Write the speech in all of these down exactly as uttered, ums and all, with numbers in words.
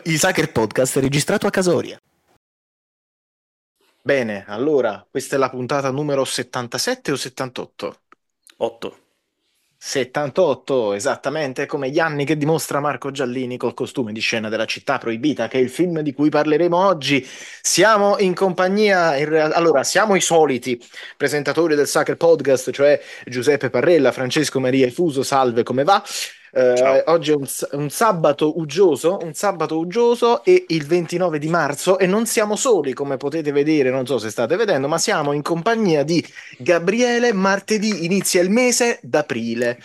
Il Sacher Podcast è registrato a Casoria. Bene, allora, questa è la puntata numero settantasette o settantotto? otto. settantotto, esattamente come gli anni che dimostra Marco Giallini col costume di scena della Città Proibita, che è il film di cui parleremo oggi. Siamo in compagnia, in real- allora, siamo i soliti presentatori del Sacher Podcast, cioè Giuseppe Parrella, Francesco Maria Fuso, salve, come va? Eh, Ciao. oggi è un, s- un sabato uggioso, un sabato uggioso e il ventinove di marzo e non siamo soli, come potete vedere, non so se state vedendo, ma siamo in compagnia di Gabriele. Martedì inizia il mese d'aprile.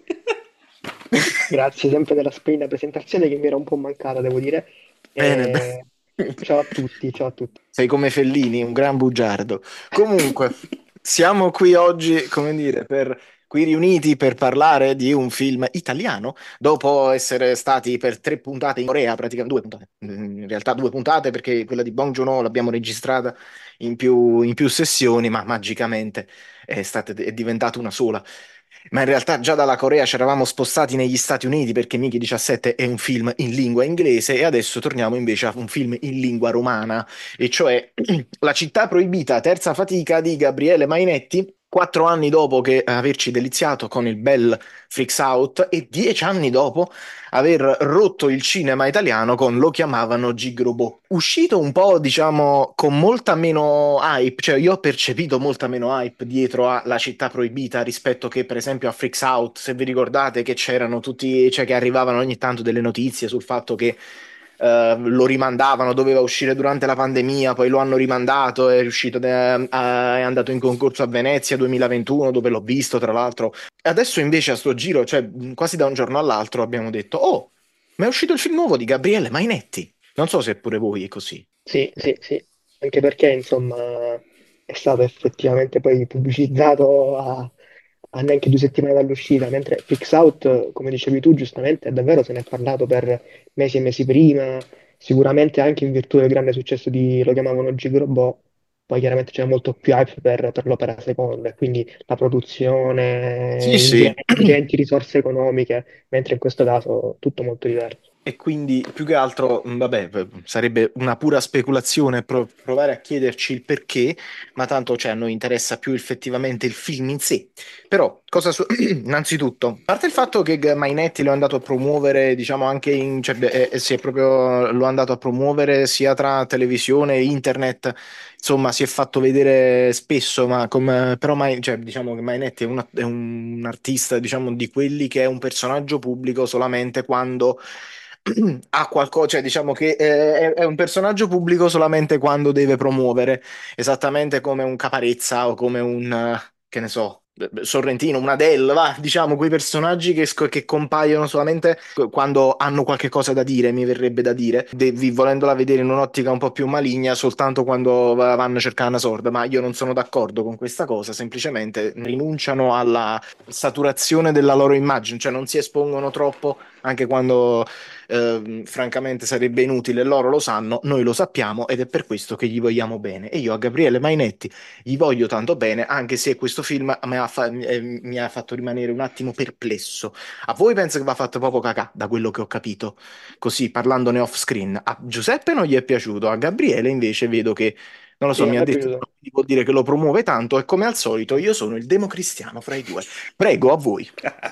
Grazie sempre della splendida presentazione che mi era un po' mancata, devo dire. Bene, bene. E ciao a tutti, ciao a tutti. Sei come Fellini, un gran bugiardo. Comunque, siamo qui oggi, come dire, per qui riuniti per parlare di un film italiano, dopo essere stati per tre puntate in Corea, praticamente due puntate, in realtà due puntate perché quella di Bong Joon-ho l'abbiamo registrata in più, in più sessioni, ma magicamente è stata, è diventata una sola. Ma in realtà già dalla Corea ci eravamo spostati negli Stati Uniti perché Mickey diciassette è un film in lingua inglese e adesso torniamo invece a un film in lingua romana, e cioè La città proibita, terza fatica di Gabriele Mainetti, quattro anni dopo che averci deliziato con il bel Freaks Out e dieci anni dopo aver rotto il cinema italiano con Lo chiamavano Gigrobò. Uscito un po', diciamo, con molta meno hype, cioè io ho percepito molta meno hype dietro a La città proibita rispetto che per esempio a Freaks Out, se vi ricordate che c'erano tutti, cioè che arrivavano ogni tanto delle notizie sul fatto che eh, lo rimandavano, doveva uscire durante la pandemia, poi lo hanno rimandato, è riuscito, eh, a- è andato in concorso a Venezia duemilaventuno, dove l'ho visto tra l'altro. Adesso invece a sto giro, cioè mh, quasi da un giorno all'altro abbiamo detto, oh, ma è uscito il film nuovo di Gabriele Mainetti. Non so se pure voi è così. Sì, sì, sì, anche perché insomma è stato effettivamente poi pubblicizzato a, a neanche due settimane dall'uscita, mentre Freaks Out, come dicevi tu giustamente, davvero se ne è parlato per mesi e mesi prima, sicuramente anche in virtù del grande successo di Lo chiamavano Gigrobò, poi chiaramente c'era molto più hype per, per l'opera seconda, e quindi la produzione, Sì, sì. inge- ingenti risorse economiche, mentre in questo caso tutto molto diverso. E quindi più che altro, mh, vabbè, v- sarebbe una pura speculazione pro- provare a chiederci il perché, ma tanto cioè, a noi interessa più effettivamente il film in sé. Però, cosa su- innanzitutto, a parte il fatto che G- Mainetti lo è andato a promuovere, diciamo anche in, cioè, beh, eh, eh, si è proprio, lo è andato a promuovere sia tra televisione e internet, insomma, si è fatto vedere spesso, ma come, però mai, cioè, diciamo che Mainetti è, una- è un artista, diciamo, di quelli che è un personaggio pubblico solamente quando ha qualcosa, cioè diciamo che eh, è, è un personaggio pubblico solamente quando deve promuovere, esattamente come un Caparezza o come un, eh, che ne so, Sorrentino, un Adele, va, diciamo quei personaggi che, sc- che compaiono solamente quando hanno qualche cosa da dire, mi verrebbe da dire, devi, volendola vedere in un'ottica un po' più maligna, soltanto quando va- vanno a cercare una sorda, ma io non sono d'accordo con questa cosa, semplicemente rinunciano alla saturazione della loro immagine, cioè non si espongono troppo anche quando eh, francamente sarebbe inutile, loro lo sanno, noi lo sappiamo ed è per questo che gli vogliamo bene. E io a Gabriele Mainetti gli voglio tanto bene, anche se questo film mi ha, fa- eh, mi ha fatto rimanere un attimo perplesso. A voi penso che va fatto proprio cacà, da quello che ho capito, così parlandone off screen. A Giuseppe non gli è piaciuto, a Gabriele invece vedo che... Non lo so, Sì, a mi ha me è detto piaciuto. che vuol dire che lo promuove tanto e come al solito io sono il democristiano fra i due. Prego, a voi.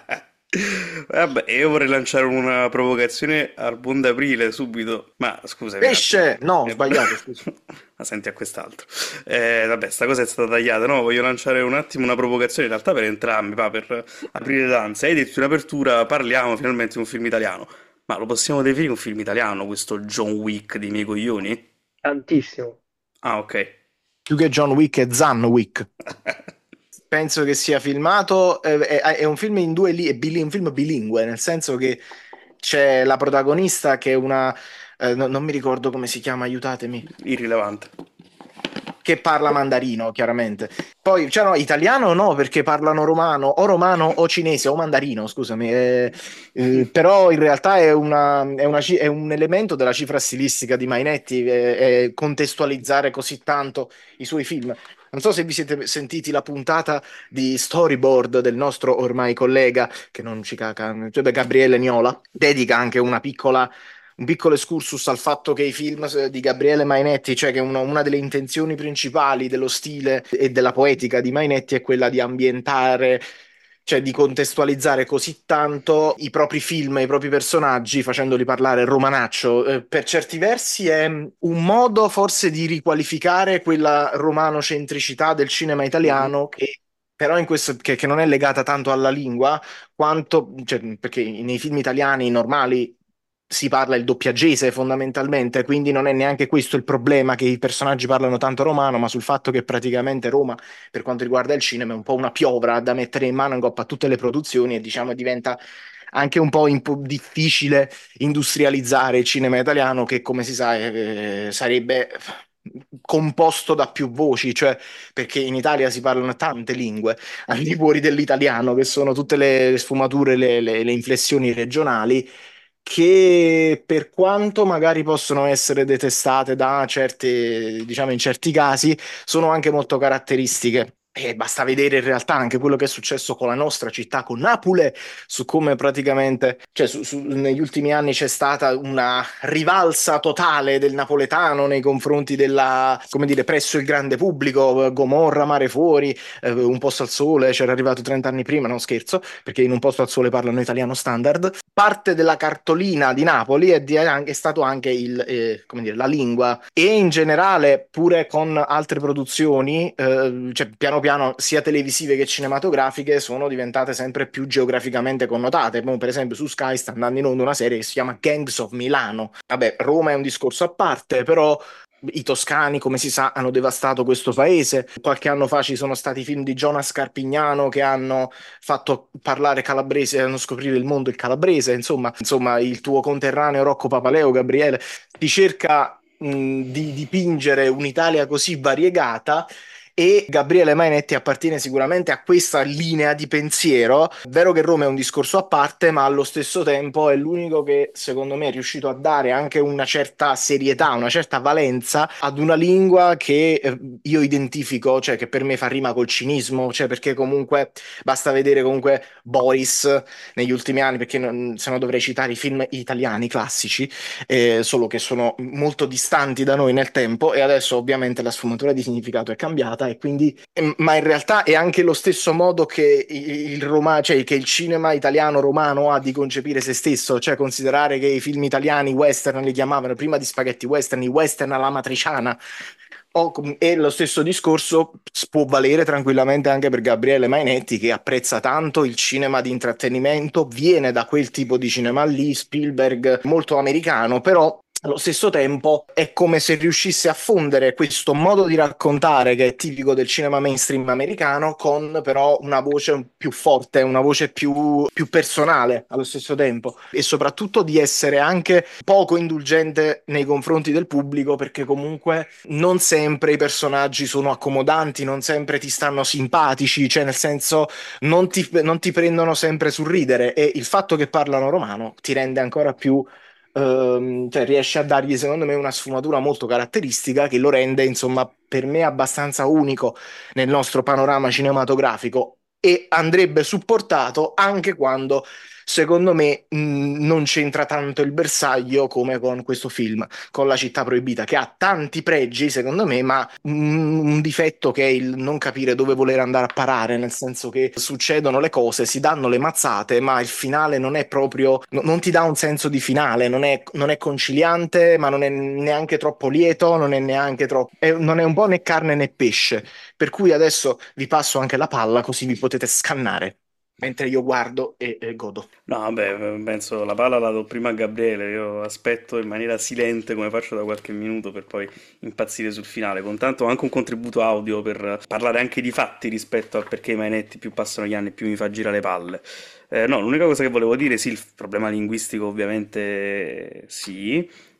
Vabbè, io vorrei lanciare una provocazione al buon d'aprile subito. Ma scusami un attimo. Pesce! No, ho Eh, sbagliato, scusa. Ma senti a quest'altro. Eh, vabbè, sta cosa è stata tagliata, no? Voglio lanciare un attimo una provocazione, in realtà per entrambi, va, per aprire l'ansia. Hai detto in apertura, parliamo finalmente di un film italiano. Ma lo possiamo definire un film italiano, questo John Wick dei miei coglioni? Tantissimo. Ah, ok. Più che John Wick è Zan Wick. Penso che sia filmato, eh, è, è un film in due li- è bili- un film bilingue, nel senso che c'è la protagonista che è una, eh, no- non mi ricordo come si chiama, aiutatemi, Irrilevante. che parla mandarino, chiaramente. Poi, cioè no, italiano no, perché parlano romano, o romano o cinese, o mandarino, scusami. eh, eh, però in realtà è, una, è, una ci- è un elemento della cifra stilistica di Mainetti, eh, è contestualizzare così tanto i suoi film. Non so se vi siete sentiti la puntata di Storyboard del nostro ormai collega, che non ci caca, cioè beh, Gabriele Niola, dedica anche una piccola un piccolo excursus al fatto che i film eh, di Gabriele Mainetti, cioè che una, una delle intenzioni principali dello stile e della poetica di Mainetti è quella di ambientare, cioè di contestualizzare così tanto i propri film e i propri personaggi facendoli parlare romanaccio. Eh, per certi versi è un modo forse di riqualificare quella romanocentricità del cinema Mhm. italiano che però in questo, che, che non è legata tanto alla lingua quanto, cioè, perché nei film italiani normali si parla il doppiaggese fondamentalmente, quindi non è neanche questo il problema che i personaggi parlano tanto romano, ma sul fatto che praticamente Roma, per quanto riguarda il cinema, è un po' una piovra da mettere in mano in coppa a tutte le produzioni e diciamo diventa anche un po' impo- difficile industrializzare il cinema italiano che, come si sa, eh, sarebbe composto da più voci, cioè perché in Italia si parlano tante lingue al di fuori dell'italiano, che sono tutte le sfumature, le, le- le inflessioni regionali, che per quanto magari possono essere detestate da certe, diciamo in certi casi, sono anche molto caratteristiche. E basta vedere in realtà anche quello che è successo con la nostra città, con Napoli, su come praticamente, cioè su- su- negli ultimi anni c'è stata una rivalsa totale del napoletano nei confronti della, come dire, presso il grande pubblico, Gomorra, Mare Fuori, eh, Un posto al sole, c'era arrivato trenta anni prima, non scherzo, perché in Un posto al sole parlano italiano standard. Parte della cartolina di Napoli è, di- è stato anche il, eh, come dire, la lingua e in generale pure con altre produzioni, eh, cioè piano piano sia televisive che cinematografiche sono diventate sempre più geograficamente connotate. Mo, per esempio su Sky sta andando in onda una serie che si chiama Gangs of Milano. Vabbè, Roma è un discorso a parte, però i toscani, come si sa, hanno devastato questo paese. Qualche anno fa ci sono stati i film di Jonas Carpignano che hanno fatto parlare calabrese, hanno scoprire il mondo il calabrese. Insomma, insomma, il tuo conterraneo Rocco Papaleo, Gabriele, ti cerca mh, di dipingere un'Italia così variegata. E Gabriele Mainetti appartiene sicuramente a questa linea di pensiero. È vero che Roma è un discorso a parte, ma allo stesso tempo è l'unico che, secondo me, è riuscito a dare anche una certa serietà, una certa valenza ad una lingua che eh, io identifico, cioè che per me fa rima col cinismo, cioè perché comunque basta vedere comunque Boris negli ultimi anni, perché non- se no dovrei citare i film italiani classici, eh, solo che sono molto distanti da noi nel tempo e adesso ovviamente la sfumatura di significato è cambiata e quindi, eh, ma in realtà è anche lo stesso modo che il, il Roma, cioè che il cinema italiano romano ha di concepire se stesso, cioè considerare che i film italiani western li chiamavano prima di spaghetti western, i western alla matriciana. O com- e lo stesso discorso s- può valere tranquillamente anche per Gabriele Mainetti, che apprezza tanto il cinema di intrattenimento, viene da quel tipo di cinema lì, Spielberg, molto americano, però allo stesso tempo è come se riuscisse a fondere questo modo di raccontare che è tipico del cinema mainstream americano con però una voce più forte, una voce più, più personale allo stesso tempo e soprattutto di essere anche poco indulgente nei confronti del pubblico perché comunque non sempre i personaggi sono accomodanti, non sempre ti stanno simpatici, cioè nel senso non ti, non ti prendono sempre sul ridere e il fatto che parlano romano ti rende ancora più ehm, cioè riesce a dargli secondo me una sfumatura molto caratteristica che lo rende insomma per me abbastanza unico nel nostro panorama cinematografico e andrebbe supportato anche quando secondo me mh, non c'entra tanto il bersaglio come con questo film, con La città proibita, che ha tanti pregi secondo me, ma un, un difetto che è il non capire dove voler andare a parare, nel senso che succedono le cose, si danno le mazzate, ma il finale non è proprio, no- non ti dà un senso di finale, non è, non è conciliante, ma non è neanche troppo lieto, non è neanche troppo, è- non è un po' né carne né pesce. Per cui adesso vi passo anche la palla così vi potete scannare mentre io guardo e, e godo. No, vabbè, penso la palla la do prima a Gabriele, io aspetto in maniera silente come faccio da qualche minuto per poi impazzire sul finale, con tanto anche un contributo audio per parlare anche di fatti rispetto a perché i Mainetti più passano gli anni più mi fa girare le palle. Eh, no, l'unica cosa che volevo dire, sì, il problema linguistico ovviamente sì,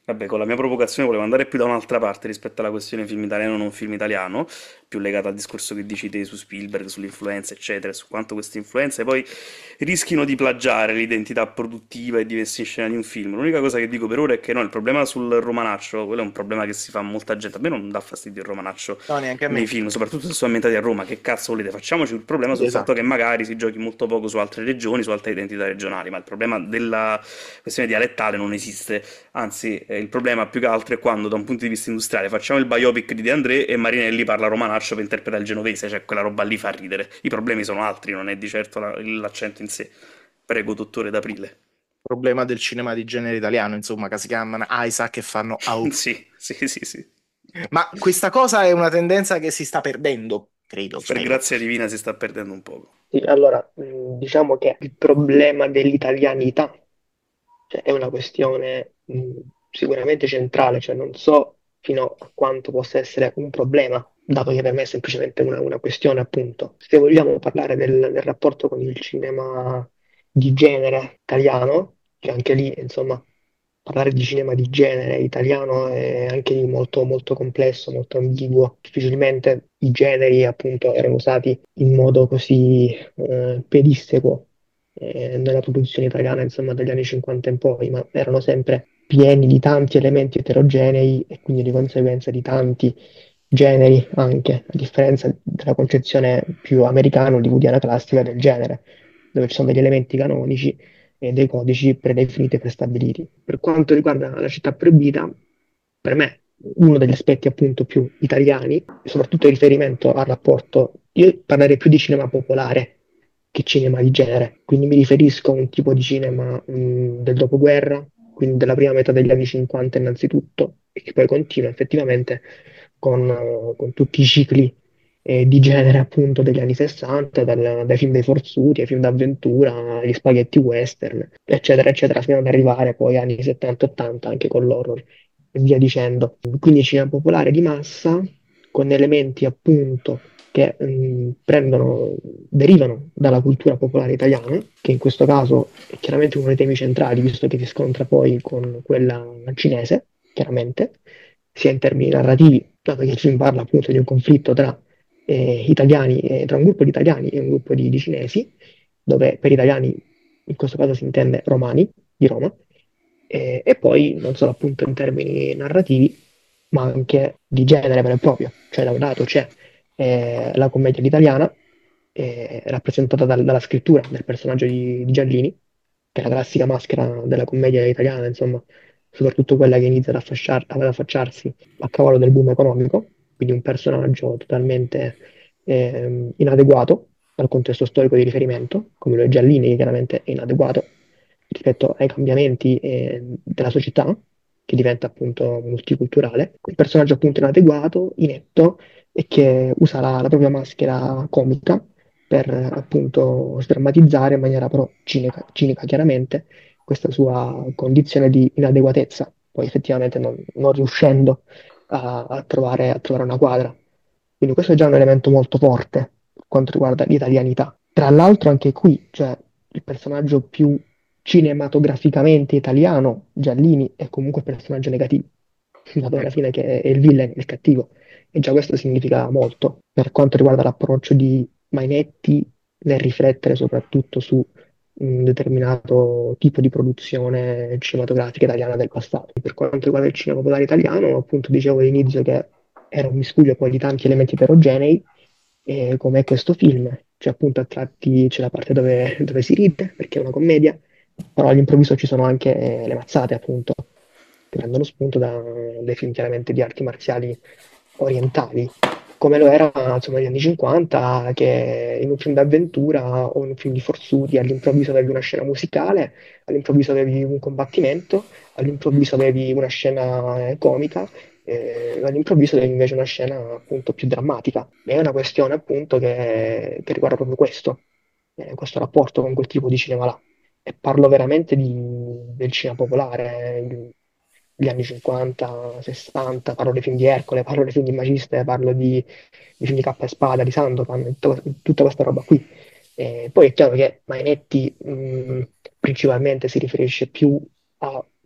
Vabbè, con la mia provocazione volevo andare più da un'altra parte rispetto alla questione film italiano o non film italiano, più legata al discorso che dici te su Spielberg, sull'influenza, eccetera, e su quanto queste influenze poi rischino di plagiare l'identità produttiva e di messa in scena di un film. L'unica cosa che dico per ora è che no, il problema sul romanaccio, quello è un problema che si fa a molta gente. A me non dà fastidio il romanaccio No, neanche a nei me. film, soprattutto se sono ambientati a Roma. Che cazzo volete? Facciamoci il problema Sì, sul fatto che esatto. magari si giochi molto poco su altre regioni, su altre identità regionali, ma il problema della questione dialettale non esiste. Anzi, eh, il problema più che altro è quando, da un punto di vista industriale, facciamo il biopic di De André e Marinelli parla romanaccio per interpretare il genovese, cioè quella roba lì fa ridere. I problemi sono altri, non è di certo la- l'accento in sé. Prego, dottore D'Aprile. Problema del cinema di genere italiano, insomma, che si chiamano Isaac e fanno au. Sì, sì, sì, sì. Ma questa cosa è una tendenza che si sta perdendo, credo, Per spero. grazia divina si sta perdendo un poco. Sì, allora, mh, diciamo che il problema dell'italianità, cioè, è una questione mh, sicuramente centrale, cioè non so fino a quanto possa essere un problema, dato che per me è semplicemente una, una questione, appunto. Se vogliamo parlare del, del rapporto con il cinema di genere italiano, che anche lì, insomma, parlare di cinema di genere italiano è anche lì molto, molto complesso, molto ambiguo. Difficilmente i generi, appunto, erano usati in modo così eh, pedissequo eh, nella produzione italiana, insomma, dagli anni cinquanta in poi, ma erano sempre pieni di tanti elementi eterogenei e quindi di conseguenza di tanti generi anche, a differenza della concezione più americana, hollywoodiana classica del genere, dove ci sono degli elementi canonici e dei codici predefiniti e prestabiliti. Per quanto riguarda la città proibita, per me uno degli aspetti appunto più italiani, soprattutto in riferimento al rapporto, io parlerei più di cinema popolare che cinema di genere, quindi mi riferisco a un tipo di cinema mh, del dopoguerra, quindi della prima metà degli anni cinquanta innanzitutto, e che poi continua effettivamente con, eh, con tutti i cicli eh, di genere appunto degli anni sessanta, dal- dai film dei forzuti ai film d'avventura, agli spaghetti western, eccetera, eccetera, fino ad arrivare poi agli anni settanta ottanta anche con l'horror e via dicendo. Quindi cinema popolare di massa con elementi appunto che mh, prendono, derivano dalla cultura popolare italiana, che in questo caso è chiaramente uno dei temi centrali, visto che si scontra poi con quella cinese, chiaramente, sia in termini narrativi, dato che il film parla appunto di un conflitto tra eh, italiani, eh, tra un gruppo di italiani e un gruppo di, di cinesi, dove per italiani in questo caso si intende romani di Roma, eh, e poi non solo appunto in termini narrativi, ma anche di genere vero e proprio. Cioè da un lato c'è eh, la commedia all'italiana, eh, rappresentata dal- dalla scrittura del personaggio di, di Giallini, che è la classica maschera della commedia italiana, insomma, soprattutto quella che inizia ad affacciar- ad affacciarsi a cavallo del boom economico, quindi un personaggio totalmente ehm, inadeguato al contesto storico di riferimento, come lo è Giallini, che chiaramente è inadeguato rispetto ai cambiamenti eh, della società, che diventa appunto multiculturale. Il personaggio appunto inadeguato, inetto, e che usa la, la propria maschera comica per eh, appunto sdrammatizzare in maniera però cinica, cinica chiaramente questa sua condizione di inadeguatezza, poi effettivamente non, non riuscendo a, a trovare, a trovare una quadra. Quindi questo è già un elemento molto forte per quanto riguarda l'italianità. Tra l'altro anche qui, cioè, il personaggio più cinematograficamente italiano, Giallini, è comunque il personaggio negativo, dato alla fine che è il villain, il cattivo. E già questo significa molto per quanto riguarda l'approccio di Mainetti nel riflettere soprattutto su un determinato tipo di produzione cinematografica italiana del passato. Per quanto riguarda il cinema popolare italiano, appunto dicevo all'inizio che era un miscuglio poi di tanti elementi eterogenei, e come questo film, cioè appunto a tratti c'è la parte dove, dove si ride, perché è una commedia, però all'improvviso ci sono anche eh, le mazzate, appunto, che prendono spunto da dei film chiaramente di arti marziali orientali, come lo era insomma negli anni cinquanta, che in un film d'avventura o in un film di forzuti all'improvviso avevi una scena musicale, all'improvviso avevi un combattimento, all'improvviso avevi una scena eh, comica, eh, all'improvviso avevi invece una scena appunto più drammatica. È una questione appunto che, che riguarda proprio questo, eh, questo rapporto con quel tipo di cinema là. E parlo veramente di- del cinema popolare, il- gli anni cinquanta, sessanta, parlo dei film di Ercole, parlo dei film di Maciste, parlo di, di film di Cappa e Spada, di Sandokan, tutta, tutta questa roba qui. E poi è chiaro che Mainetti mh, principalmente si riferisce più a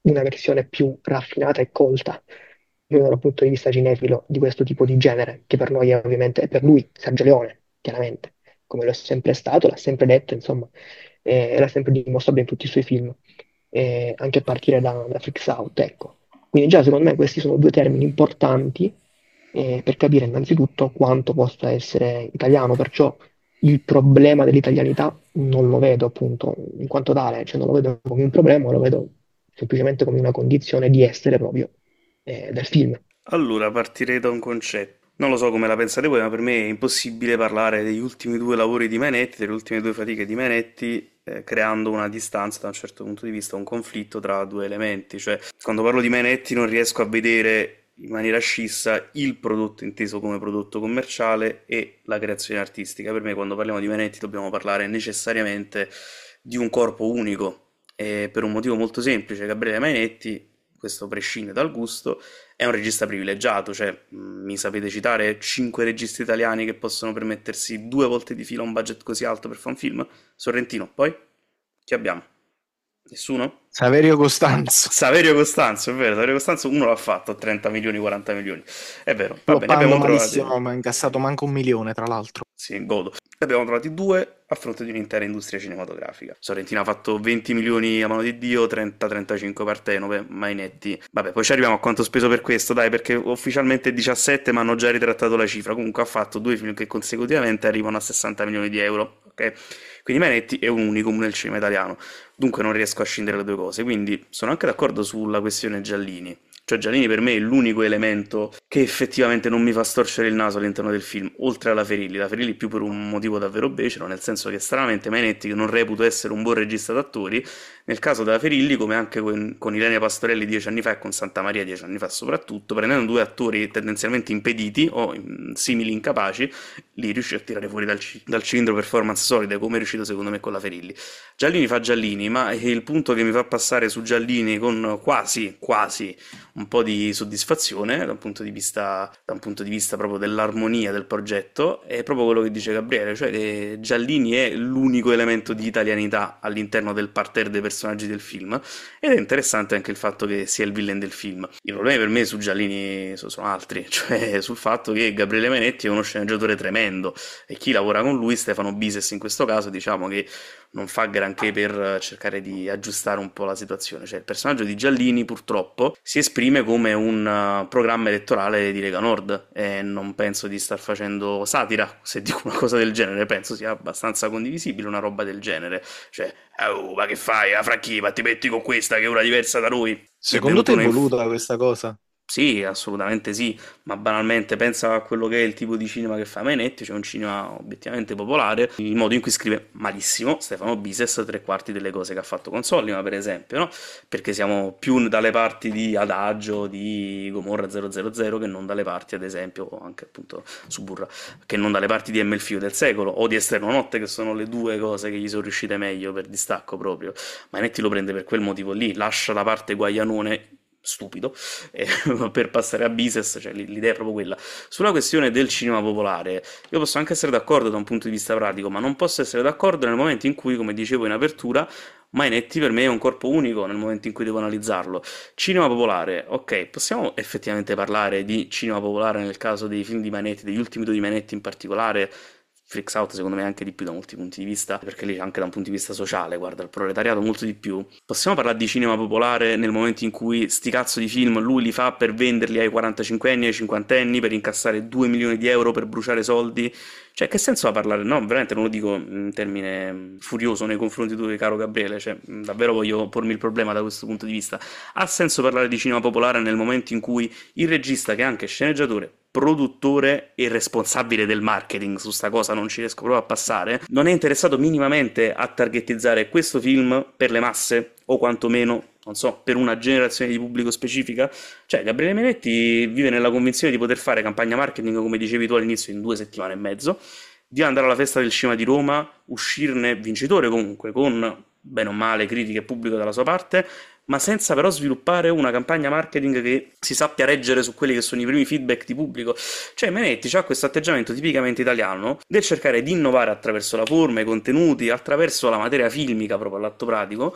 una versione più raffinata e colta dal punto di vista cinefilo di questo tipo di genere, che per noi è ovviamente, è per lui Sergio Leone, chiaramente, come lo è sempre stato, l'ha sempre detto, insomma, eh, e l'ha sempre dimostrato in tutti i suoi film, eh, anche a partire da, da Freaks Out, ecco. Quindi già secondo me questi sono due termini importanti eh, per capire innanzitutto quanto possa essere italiano, perciò il problema dell'italianità non lo vedo appunto in quanto tale, cioè non lo vedo come un problema, lo vedo semplicemente come una condizione di essere proprio eh, del film. Allora, partirei da un concetto. Non lo so come la pensate voi, ma per me è impossibile parlare degli ultimi due lavori di Mainetti, delle ultime due fatiche di Mainetti, eh, creando una distanza da un certo punto di vista, un conflitto tra due elementi. Cioè, quando parlo di Mainetti non riesco a vedere in maniera scissa il prodotto inteso come prodotto commerciale e la creazione artistica. Per me, quando parliamo di Mainetti, dobbiamo parlare necessariamente di un corpo unico, e per un motivo molto semplice. Gabriele Mainetti, questo prescinde dal gusto, è un regista privilegiato, cioè mh, mi sapete citare cinque registi italiani che possono permettersi due volte di fila un budget così alto per fare un film? Sorrentino, poi? Chi abbiamo? Nessuno? Saverio Costanzo. Saverio Costanzo, è vero, Saverio Costanzo uno l'ha fatto a trenta milioni, quaranta milioni, è vero, va bene, ne Floppando abbiamo trovati, malissimo, ma ha incassato manco un milione, tra l'altro. sì, godo. Ne abbiamo trovati due a fronte di un'intera industria cinematografica. Sorrentino ha fatto venti milioni a mano di Dio, trenta trentacinque Partenope, Mainetti. Vabbè, poi ci arriviamo a quanto ho speso per questo, dai, perché ufficialmente diciassette, ma hanno già ritrattato la cifra. Comunque ha fatto due film che consecutivamente arrivano a sessanta milioni di euro, ok? Quindi Mainetti è un unicum nel cinema italiano, dunque non riesco a scindere le due cose. Quindi sono anche d'accordo sulla questione Giallini. Cioè Giannini per me è l'unico elemento che effettivamente non mi fa storcere il naso all'interno del film, oltre alla Ferilli. La Ferilli più per un motivo davvero becero, nel senso che stranamente Mainetti, che non reputo essere un buon regista d'attori, nel caso della Ferilli, come anche con, con Ilenia Pastorelli dieci anni fa e con Santa Maria dieci anni fa soprattutto, prendendo due attori tendenzialmente impediti o mm, simili incapaci, li riuscì a tirare fuori dal, ci- dal cilindro performance solide, come è riuscito secondo me con la Ferilli. Giallini fa Giallini, ma il punto che mi fa passare su Giallini con quasi, quasi un po' di soddisfazione da un punto di vista, da un punto di vista proprio dell'armonia del progetto, è proprio quello che dice Gabriele, cioè che Giallini è l'unico elemento di italianità all'interno del parterre dei personaggi del film, ed è interessante anche il fatto che sia il villain del film. I problemi per me su Giallini so- sono altri, cioè sul fatto che Gabriele Mainetti è uno sceneggiatore tremendo e chi lavora con lui, Stefano Bises in questo caso, diciamo che non fa granché per cercare di aggiustare un po' la situazione. Cioè il personaggio di Giallini purtroppo si esprime come un uh, programma elettorale di Lega Nord e non penso di star facendo satira se dico una cosa del genere, penso sia abbastanza condivisibile una roba del genere. Cioè, oh, ma che fai? La Fracchiva, ti metti con questa che è una diversa da noi? Mi è Secondo venuto te è una inf- voluta questa cosa? sì, assolutamente sì, ma banalmente pensa a quello che è il tipo di cinema che fa Mainetti, cioè un cinema obiettivamente popolare, il modo in cui scrive malissimo Stefano Bises tre quarti delle cose che ha fatto con Sollima, per esempio, no? Perché siamo più dalle parti di Adagio, di Gomorra zero zero zero, che non dalle parti, ad esempio, o anche appunto Suburra, che non dalle parti di M il figlio del secolo o di Esterno Notte, che sono le due cose che gli sono riuscite meglio per distacco proprio. Mainetti lo prende per quel motivo lì, lascia la parte guaianone stupido eh, per passare a Bises, cioè l'idea è proprio quella. Sulla questione del cinema popolare, io posso anche essere d'accordo da un punto di vista pratico, ma non posso essere d'accordo nel momento in cui, come dicevo in apertura, Mainetti per me è un corpo unico nel momento in cui devo analizzarlo. Cinema popolare, ok, possiamo effettivamente parlare di cinema popolare nel caso dei film di Mainetti, degli ultimi due di Mainetti in particolare. Freaks Out secondo me anche di più da molti punti di vista, perché lì anche da un punto di vista sociale, guarda, il proletariato molto di più. Possiamo parlare di cinema popolare nel momento in cui sti cazzo di film lui li fa per venderli ai quarantacinque anni, ai cinquanta anni, per incassare due milioni di euro, per bruciare soldi? Cioè, che senso ha parlare? No, veramente non lo dico in termine furioso nei confronti di tu, caro Gabriele, cioè, davvero voglio pormi il problema da questo punto di vista. Ha senso parlare di cinema popolare nel momento in cui il regista, che è anche sceneggiatore, produttore e responsabile del marketing, su sta cosa non ci riesco proprio a passare, non è interessato minimamente a targetizzare questo film per le masse, o quantomeno, non so, per una generazione di pubblico specifica? Cioè, Gabriele Menetti vive nella convinzione di poter fare campagna marketing, come dicevi tu all'inizio, in due settimane e mezzo, di andare alla festa del cinema di Roma, uscirne vincitore comunque, con bene o male critiche e pubblico dalla sua parte, ma senza però sviluppare una campagna marketing che si sappia reggere su quelli che sono i primi feedback di pubblico. Cioè Menetti ha questo atteggiamento tipicamente italiano del cercare di innovare attraverso la forma, i contenuti, attraverso la materia filmica proprio all'atto pratico,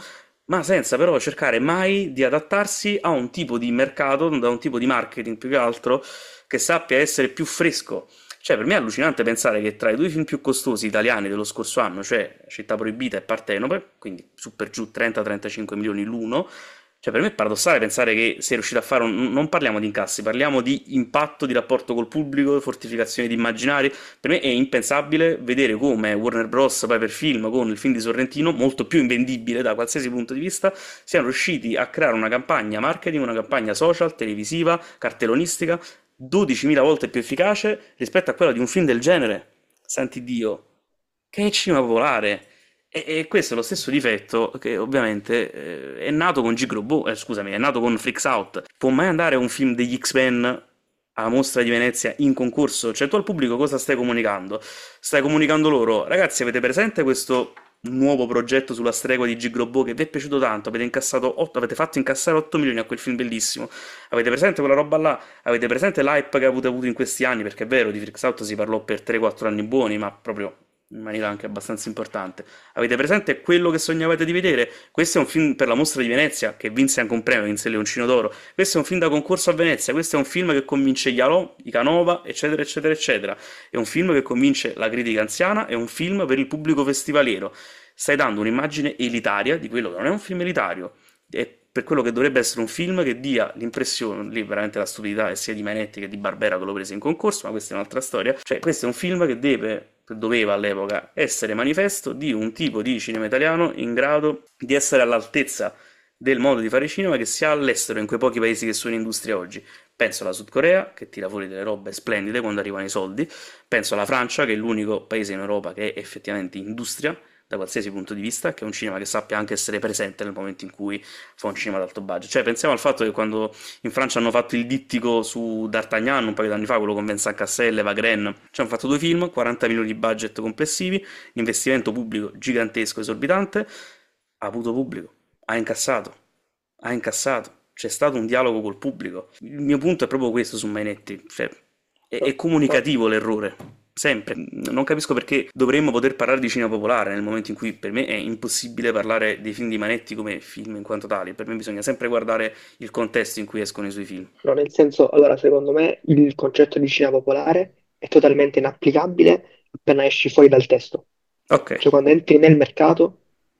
ma senza però cercare mai di adattarsi a un tipo di mercato, da un tipo di marketing più che altro, che sappia essere più fresco. Cioè, per me è allucinante pensare che tra i due film più costosi italiani dello scorso anno, cioè Città Proibita e Partenope, quindi su per giù trenta trentacinque milioni l'uno, cioè per me è paradossale pensare che sia riuscito a fare un... non parliamo di incassi, parliamo di impatto, di rapporto col pubblico, fortificazione di immaginari. Per me è impensabile vedere come Warner Bros. Poi per film, con il film di Sorrentino, molto più invendibile da qualsiasi punto di vista, siano riusciti a creare una campagna marketing, una campagna social, televisiva, cartellonistica, dodicimila volte più efficace rispetto a quella di un film del genere. Santi Dio, che è cinema popolare. E, e questo è lo stesso difetto che ovviamente eh, è nato con Gigrobo, eh, scusami, è nato con Freaks Out. Può mai andare un film degli X-Men alla mostra di Venezia in concorso? Cioè tu al pubblico cosa stai comunicando? Stai comunicando loro, ragazzi, avete presente questo nuovo progetto sulla stregua di Gigrobo che vi è piaciuto tanto? Avete incassato otto, avete fatto incassare otto milioni a quel film bellissimo. Avete presente quella roba là? Avete presente l'hype che ha avuto, avuto in questi anni? Perché è vero, di Freaks Out si parlò per tre quattro anni buoni, ma proprio in maniera anche abbastanza importante. Avete presente quello che sognavate di vedere? Questo è un film per la mostra di Venezia, che vinse anche un premio, vinse il Leoncino d'Oro. Questo è un film da concorso a Venezia, questo è un film che convince gli Alò, i Canova, eccetera, eccetera, eccetera. È un film che convince la critica anziana, è un film per il pubblico festivaliero. Stai dando un'immagine elitaria di quello che non è un film elitario, è per quello che dovrebbe essere un film che dia l'impressione, lì veramente la stupidità è sia di Manetti che di Barbera che lo prese in concorso, ma questa è un'altra storia, cioè questo è un film che deve, che doveva all'epoca essere manifesto di un tipo di cinema italiano in grado di essere all'altezza del modo di fare cinema che si ha all'estero, in quei pochi paesi che sono in industria oggi. Penso alla Sud Corea, che tira fuori delle robe splendide quando arrivano i soldi, penso alla Francia, che è l'unico paese in Europa che è effettivamente industria, da qualsiasi punto di vista, che è un cinema che sappia anche essere presente nel momento in cui fa un cinema ad alto budget. Cioè, pensiamo al fatto che quando in Francia hanno fatto il dittico su D'Artagnan un paio di anni fa, quello con Vincent Cassel e Vagren, ci hanno fatto due film, quaranta milioni di budget complessivi, investimento pubblico gigantesco, esorbitante, ha avuto pubblico, ha incassato, ha incassato. C'è stato un dialogo col pubblico. Il mio punto è proprio questo su Mainetti, cioè, è, No, è no, comunicativo l'errore. Sempre. Non capisco perché dovremmo poter parlare di cinema popolare nel momento in cui per me è impossibile parlare dei film di Manetti come film in quanto tali. Per me bisogna sempre guardare il contesto in cui escono i suoi film. no, nel senso, allora, secondo me il concetto di cinema popolare è totalmente inapplicabile appena esci fuori dal testo. Ok. Cioè, quando entri nel mercato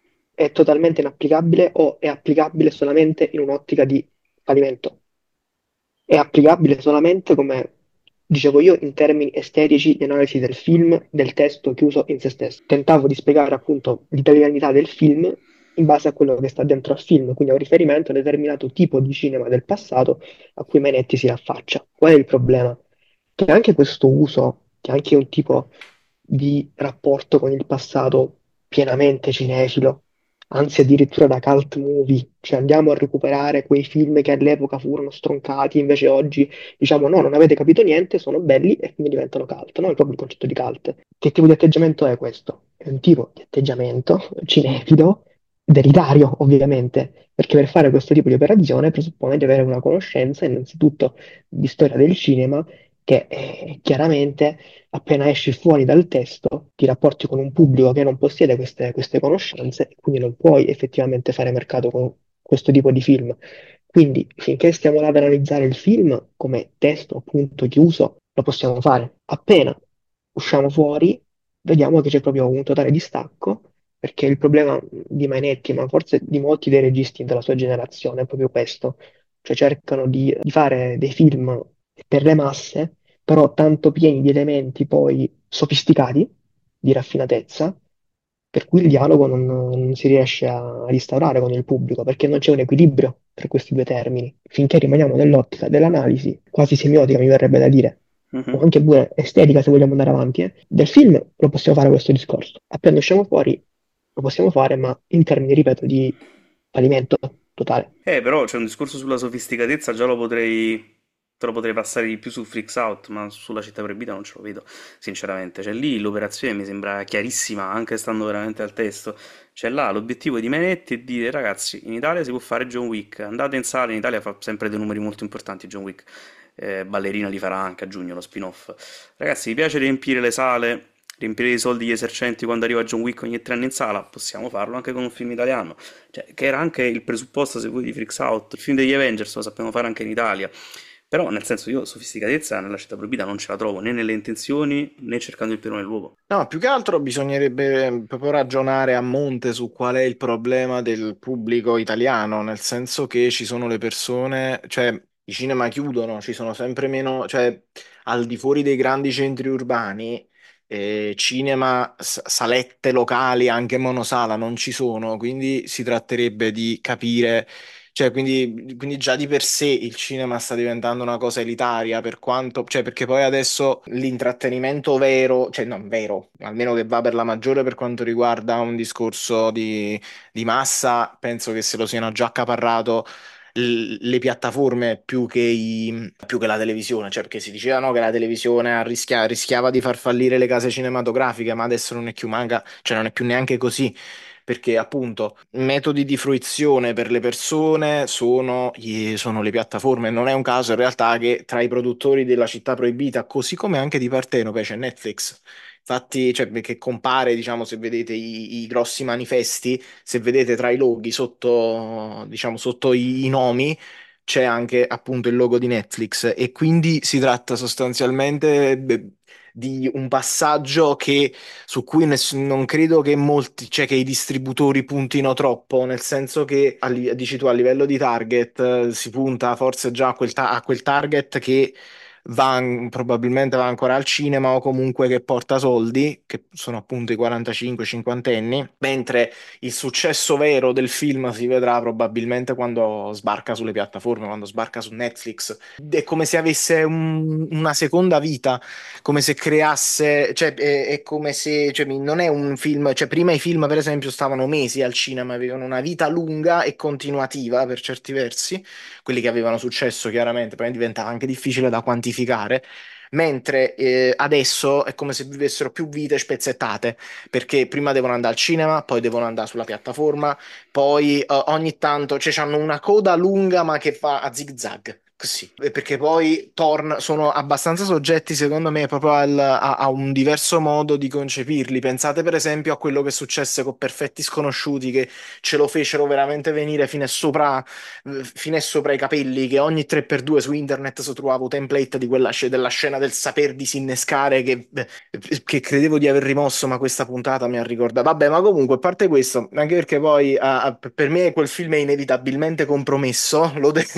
è totalmente inapplicabile o è applicabile solamente in un'ottica di fallimento. È applicabile solamente, come dicevo io, in termini estetici di analisi del film, del testo chiuso in se stesso. Tentavo di spiegare appunto l'italianità del film in base a quello che sta dentro al film, quindi a un riferimento a un determinato tipo di cinema del passato a cui Mainetti si affaccia. Qual è il problema? Che anche questo uso, che anche un tipo di rapporto con il passato pienamente cinefilo, anzi addirittura da cult movie, cioè andiamo a recuperare quei film che all'epoca furono stroncati, invece oggi diciamo no, non avete capito niente, sono belli e quindi diventano cult, no? È proprio il concetto di cult. Che tipo di atteggiamento è questo? È un tipo di atteggiamento cinefilo, delitario ovviamente, perché per fare questo tipo di operazione presuppone di avere una conoscenza innanzitutto di storia del cinema che eh, chiaramente appena esci fuori dal testo ti rapporti con un pubblico che non possiede queste, queste conoscenze e quindi non puoi effettivamente fare mercato con questo tipo di film. Quindi finché stiamo là ad analizzare il film come testo appunto chiuso, lo possiamo fare. Appena usciamo fuori, vediamo che c'è proprio un totale distacco, perché il problema di Mainetti, ma forse di molti dei registi della sua generazione, è proprio questo. Cioè cercano di, di fare dei film per le masse però tanto pieni di elementi poi sofisticati, di raffinatezza, per cui il dialogo non, non si riesce a instaurare con il pubblico, perché non c'è un equilibrio tra questi due termini. Finché rimaniamo nell'ottica dell'analisi, quasi semiotica mi verrebbe da dire, o Mhm. anche pure estetica se vogliamo andare avanti, eh, del film lo possiamo fare questo discorso. Appena usciamo fuori lo possiamo fare, ma in termini, ripeto, di fallimento totale. Eh, però c'è un discorso sulla sofisticatezza, già lo potrei... Te lo potrei passare di più su Freaks Out, ma sulla città proibita non ce lo vedo, sinceramente. Cioè lì l'operazione mi sembra chiarissima, anche stando veramente al testo. Cioè là l'obiettivo di Manetti è dire, ragazzi, in Italia si può fare John Wick, andate in sala, in Italia fa sempre dei numeri molto importanti John Wick. Eh, Ballerina li farà anche a giugno lo spin-off. Ragazzi, vi piace riempire le sale riempire di soldi gli esercenti quando arriva John Wick ogni tre anni in sala, possiamo farlo anche con un film italiano. Cioè, che era anche il presupposto, se vuoi, di Freaks Out. Il film degli Avengers lo sappiamo fare anche in Italia. Però, nel senso, io sofisticatezza nella città proibita non ce la trovo, né nelle intenzioni, né cercando il pelo nell'uovo. No, più che altro bisognerebbe eh, proprio ragionare a monte su qual è il problema del pubblico italiano, nel senso che ci sono le persone, cioè i cinema chiudono, ci sono sempre meno, cioè al di fuori dei grandi centri urbani, eh, cinema, s- salette locali, anche monosala non ci sono, quindi si tratterebbe di capire. Cioè, quindi, quindi già di per sé il cinema sta diventando una cosa elitaria, per quanto, cioè, perché poi adesso l'intrattenimento vero, cioè non vero, almeno che va per la maggiore per quanto riguarda un discorso di, di massa, penso che se lo siano già accaparrato l- le piattaforme più che, i- più che la televisione, cioè perché si diceva no, che la televisione arrischia- rischiava di far fallire le case cinematografiche, ma adesso non è più manca, cioè non è più neanche così perché appunto metodi di fruizione per le persone sono, gli- sono le piattaforme. Non è un caso in realtà che tra i produttori della Città Proibita, così come anche di Partenope, c'è Netflix. Infatti, cioè, che compare, diciamo, se vedete i, i grossi manifesti, se vedete tra i loghi sotto, diciamo, sotto i, i nomi, c'è anche appunto il logo di Netflix e quindi si tratta sostanzialmente beh, di un passaggio che su cui ness- non credo che molti, cioè che i distributori puntino troppo, nel senso che a li- dici tu a livello di target eh, si punta forse già a quel, ta- a quel target che va an- probabilmente va ancora al cinema o comunque che porta soldi, che sono appunto i quarantacinque cinquanta anni, mentre il successo vero del film si vedrà probabilmente quando sbarca sulle piattaforme, quando sbarca su Netflix. È come se avesse un- una seconda vita come se creasse, cioè è, è come se, cioè, mi- non è un film, cioè prima i film per esempio stavano mesi al cinema, avevano una vita lunga e continuativa per certi versi, quelli che avevano successo chiaramente, poi diventava anche difficile da quantificare. Mentre eh, adesso è come se vivessero più vite spezzettate, perché prima devono andare al cinema, poi devono andare sulla piattaforma, poi eh, ogni tanto, cioè, hanno una coda lunga ma che va a zig zag. Così, E perché poi torn sono abbastanza soggetti, secondo me, proprio al- a, a un diverso modo di concepirli. Pensate, per esempio, a quello che successe con Perfetti Sconosciuti, che ce lo fecero veramente venire fino a sopra, eh, fino a sopra i capelli, che ogni tre per due su internet si trovavo template di quella sc- della scena del saper disinnescare che, eh, che credevo di aver rimosso, ma questa puntata mi ha ricordato. Vabbè, ma comunque, a parte questo, anche perché poi ah, ah, per me quel film è inevitabilmente compromesso, lo de-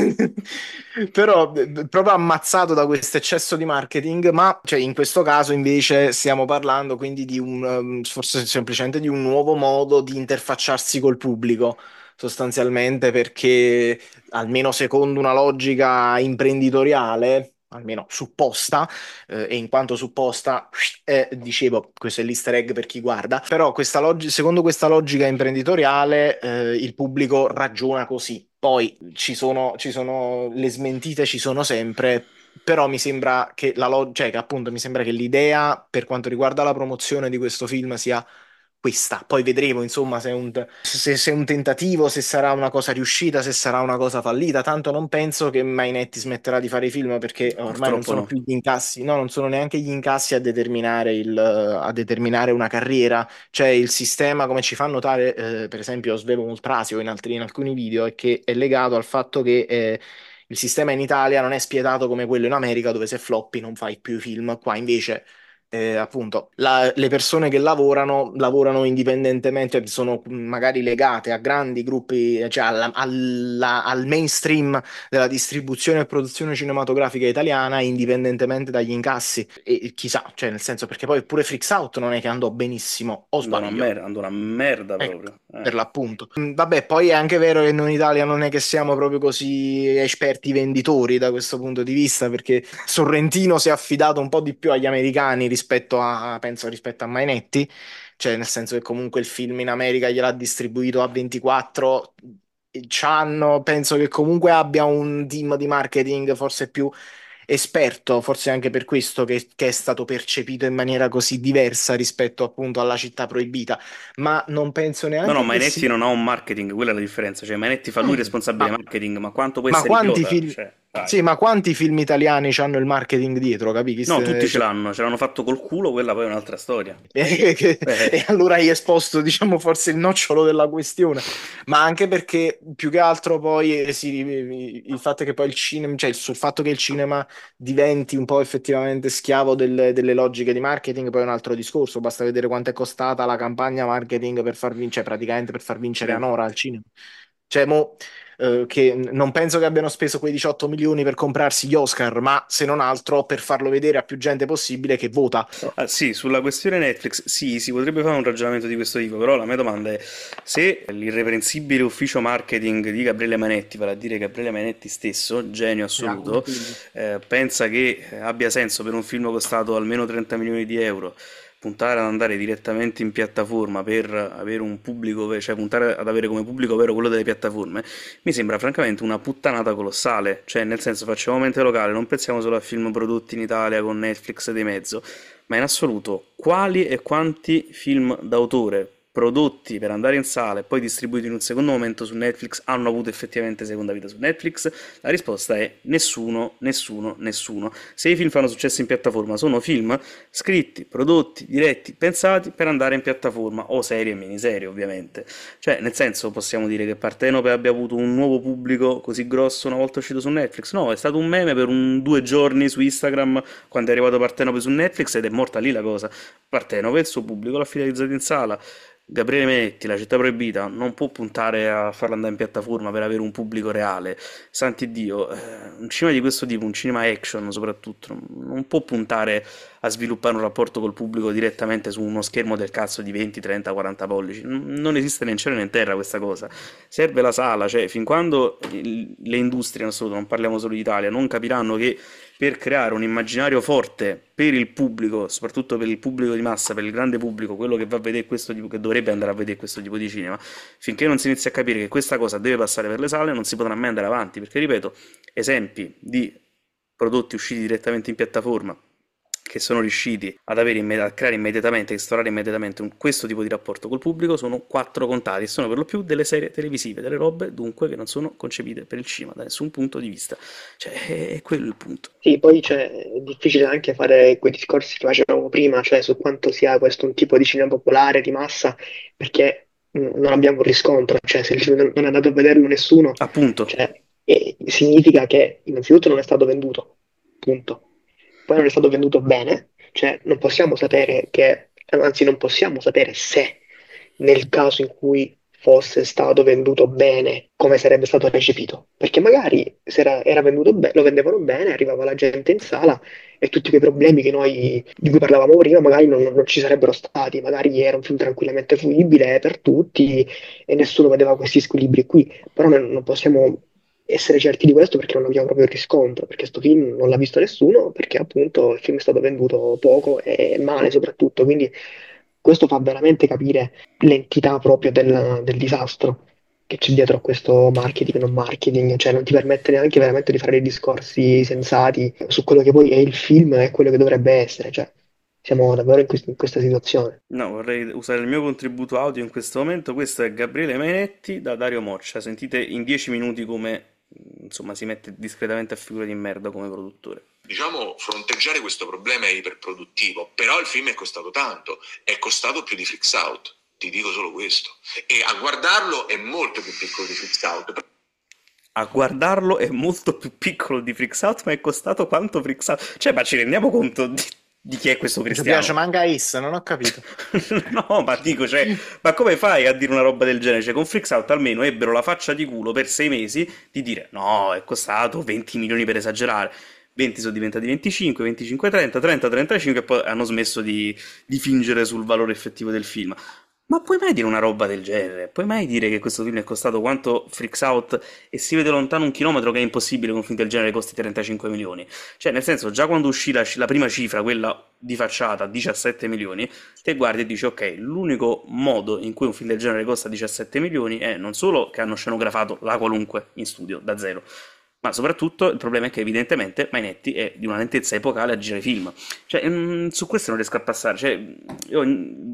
però eh, proprio ammazzato da questo eccesso di marketing, ma cioè, in questo caso invece stiamo parlando quindi di un, um, forse semplicemente di un nuovo modo di interfacciarsi col pubblico, sostanzialmente perché almeno secondo una logica imprenditoriale, almeno supposta, eh, e in quanto supposta, eh, dicevo, questo è l'easter egg per chi guarda, però questa log- secondo questa logica imprenditoriale, eh, il pubblico ragiona così. Poi ci sono, ci sono le smentite, ci sono sempre. Però mi sembra che la log- cioè che appunto mi sembra che l'idea per quanto riguarda la promozione di questo film sia questa. Poi vedremo, insomma, se è un, se, se è un tentativo, se sarà una cosa riuscita, se sarà una cosa fallita. Tanto non penso che Mainetti smetterà di fare i film perché ormai non Purtroppo sono no. più gli incassi, no, non sono neanche gli incassi a determinare, il, a determinare una carriera. Cioè il sistema, come ci fa notare, eh, per esempio, Svevo Moltrasio in, altri- in alcuni video, è che è legato al fatto che eh, il sistema in Italia non è spietato come quello in America, dove se floppi non fai più i film. Qua invece eh, appunto, la- le persone che lavorano, lavorano indipendentemente, sono magari legate a grandi gruppi, cioè alla- alla- al mainstream della distribuzione e produzione cinematografica italiana, indipendentemente dagli incassi. E chissà, cioè nel senso, perché poi pure Freaks Out non è che andò benissimo, o Andò una sbaglio? merda, andò una merda Ecco, proprio. Eh. per l'appunto. Mm, Vabbè, poi è anche vero che noi in Italia non è che siamo proprio così esperti venditori da questo punto di vista, perché Sorrentino si è affidato un po' di più agli americani rispetto a, penso, rispetto a Mainetti, cioè nel senso che comunque il film in America gliel'ha distribuito a ventiquattro, e c'hanno, penso che comunque abbia un team di marketing forse più esperto, forse anche per questo che, che è stato percepito in maniera così diversa rispetto appunto alla città proibita, ma non penso No, no, neanche che sia... Mainetti non ha un marketing, quella è la differenza. Cioè, Mainetti fa lui Eh, responsabile ma, marketing, ma quanto può ma essere quanti idiota? film... Cioè. Dai. Sì, ma quanti film italiani hanno il marketing dietro, capi? No, tutti Chi- ce l'hanno, ce l'hanno fatto col culo, quella poi è un'altra storia. E, che- Eh, e allora hai esposto, diciamo, forse il nocciolo della questione, ma anche perché più che altro poi eh, sì, il fatto che poi il cinema, cioè il, sul fatto che il cinema diventi un po' effettivamente schiavo del- delle logiche di marketing, poi è un altro discorso, basta vedere quanto è costata la campagna marketing per far vincere, praticamente per far vincere sì. Anora al cinema. Cioè, mo, eh, che non penso che abbiano speso quei diciotto milioni per comprarsi gli Oscar, ma se non altro per farlo vedere a più gente possibile che vota. Ah, sì, sulla questione Netflix, sì, si potrebbe fare un ragionamento di questo tipo, però la mia domanda è se l'irreprensibile ufficio marketing di Gabriele Manetti, vale a dire Gabriele Manetti stesso, genio Jacopo assoluto, Filmi. eh, pensa che abbia senso per un film costato almeno trenta milioni di euro puntare ad andare direttamente in piattaforma per avere un pubblico, ve- cioè puntare ad avere come pubblico vero quello delle piattaforme, mi sembra francamente una puttanata colossale, cioè nel senso facciamo mente locale, non pensiamo solo a film prodotti in Italia con Netflix di mezzo, ma in assoluto quali e quanti film d'autore prodotti per andare in sala e poi distribuiti in un secondo momento su Netflix hanno avuto effettivamente seconda vita su Netflix? La risposta è nessuno, nessuno, nessuno. Se i film fanno successo in piattaforma sono film scritti, prodotti, diretti, pensati per andare in piattaforma o serie e miniserie ovviamente. Cioè, nel senso, possiamo dire che Partenope abbia avuto un nuovo pubblico così grosso una volta uscito su Netflix? No, è stato un meme per un due giorni su Instagram quando è arrivato Partenope su Netflix ed è morta lì la cosa. Partenope, il suo pubblico l'ha fidelizzato in sala. Gabriele Menetti, La città proibita, non può puntare a farla andare in piattaforma per avere un pubblico reale. Santi Dio, eh, un cinema di questo tipo, un cinema action soprattutto, non può puntare a sviluppare un rapporto col pubblico direttamente su uno schermo del cazzo di venti, trenta, quaranta pollici. N- Non esiste né in cielo né in terra questa cosa. Serve la sala, cioè fin quando il- le industrie, in assoluto, non parliamo solo di Italia, non capiranno che per creare un immaginario forte per il pubblico, soprattutto per il pubblico di massa, per il grande pubblico, quello che va a vedere questo tipo, che dovrebbe andare a vedere questo tipo di cinema, finché non si inizia a capire che questa cosa deve passare per le sale, non si potrà mai andare avanti, perché ripeto, esempi di prodotti usciti direttamente in piattaforma che sono riusciti ad avere imme- a creare immediatamente, a instaurare immediatamente un- questo tipo di rapporto col pubblico sono quattro contati e sono per lo più delle serie televisive, delle robe dunque che non sono concepite per il cinema da nessun punto di vista. Cioè, è è quello il punto. Sì, poi cioè, è difficile anche fare quei discorsi che facevamo prima, cioè su quanto sia questo un tipo di cinema popolare, di massa, perché mm, non abbiamo un riscontro, cioè se il film non è andato a vederlo nessuno, Appunto. cioè, eh, significa che innanzitutto non è stato venduto, punto. Poi non è stato venduto bene, cioè non possiamo sapere che, anzi non possiamo sapere se nel caso in cui fosse stato venduto bene, come sarebbe stato recepito. Perché magari se era, era venduto bene, lo vendevano bene, arrivava la gente in sala e tutti quei problemi che noi, di cui parlavamo prima magari non, non ci sarebbero stati. Magari era un film tranquillamente fruibile per tutti e nessuno vedeva questi squilibri qui. Però non, non possiamo essere certi di questo perché non abbiamo proprio il riscontro, perché sto film non l'ha visto nessuno, perché appunto il film è stato venduto poco e male soprattutto, quindi questo fa veramente capire l'entità proprio del, del disastro che c'è dietro a questo marketing, non marketing, cioè non ti permette neanche veramente di fare dei discorsi sensati su quello che poi è il film e quello che dovrebbe essere, cioè siamo davvero in, quest- in questa situazione. No, vorrei usare il mio contributo audio in questo momento. Questo è Gabriele Mainetti da Dario Moccia. Sentite in dieci minuti come, insomma, si mette discretamente a figura di merda come produttore. Diciamo, fronteggiare questo problema è iperproduttivo, però il film è costato tanto, è costato più di Freaks Out, ti dico solo questo. E a guardarlo è molto più piccolo di Freaks Out. A guardarlo è molto più piccolo di Freaks Out, ma è costato quanto Freaks Out. Cioè, ma ci rendiamo conto di, di chi è questo Ci piace cristiano? manca Is, non ho capito. No, ma dico, cioè, ma come fai a dire una roba del genere? Cioè, con Freaks Out almeno ebbero la faccia di culo per sei mesi di dire no, è costato venti milioni per esagerare. venti sono diventati venticinque, venticinque trenta, trenta trentacinque e poi hanno smesso di, di fingere sul valore effettivo del film. Ma puoi mai dire una roba del genere? Puoi mai dire che questo film è costato quanto Freaks Out e si vede lontano un chilometro che è impossibile che un film del genere costi trentacinque milioni? Cioè, nel senso, già quando uscì la, la prima cifra, quella di facciata, diciassette milioni, te guardi e dici, ok, l'unico modo in cui un film del genere costa diciassette milioni è non solo che hanno scenografato la qualunque in studio, da zero, ma soprattutto il problema è che evidentemente Mainetti è di una lentezza epocale a girare film. Cioè, mm, su questo non riesco a passare. Cioè, io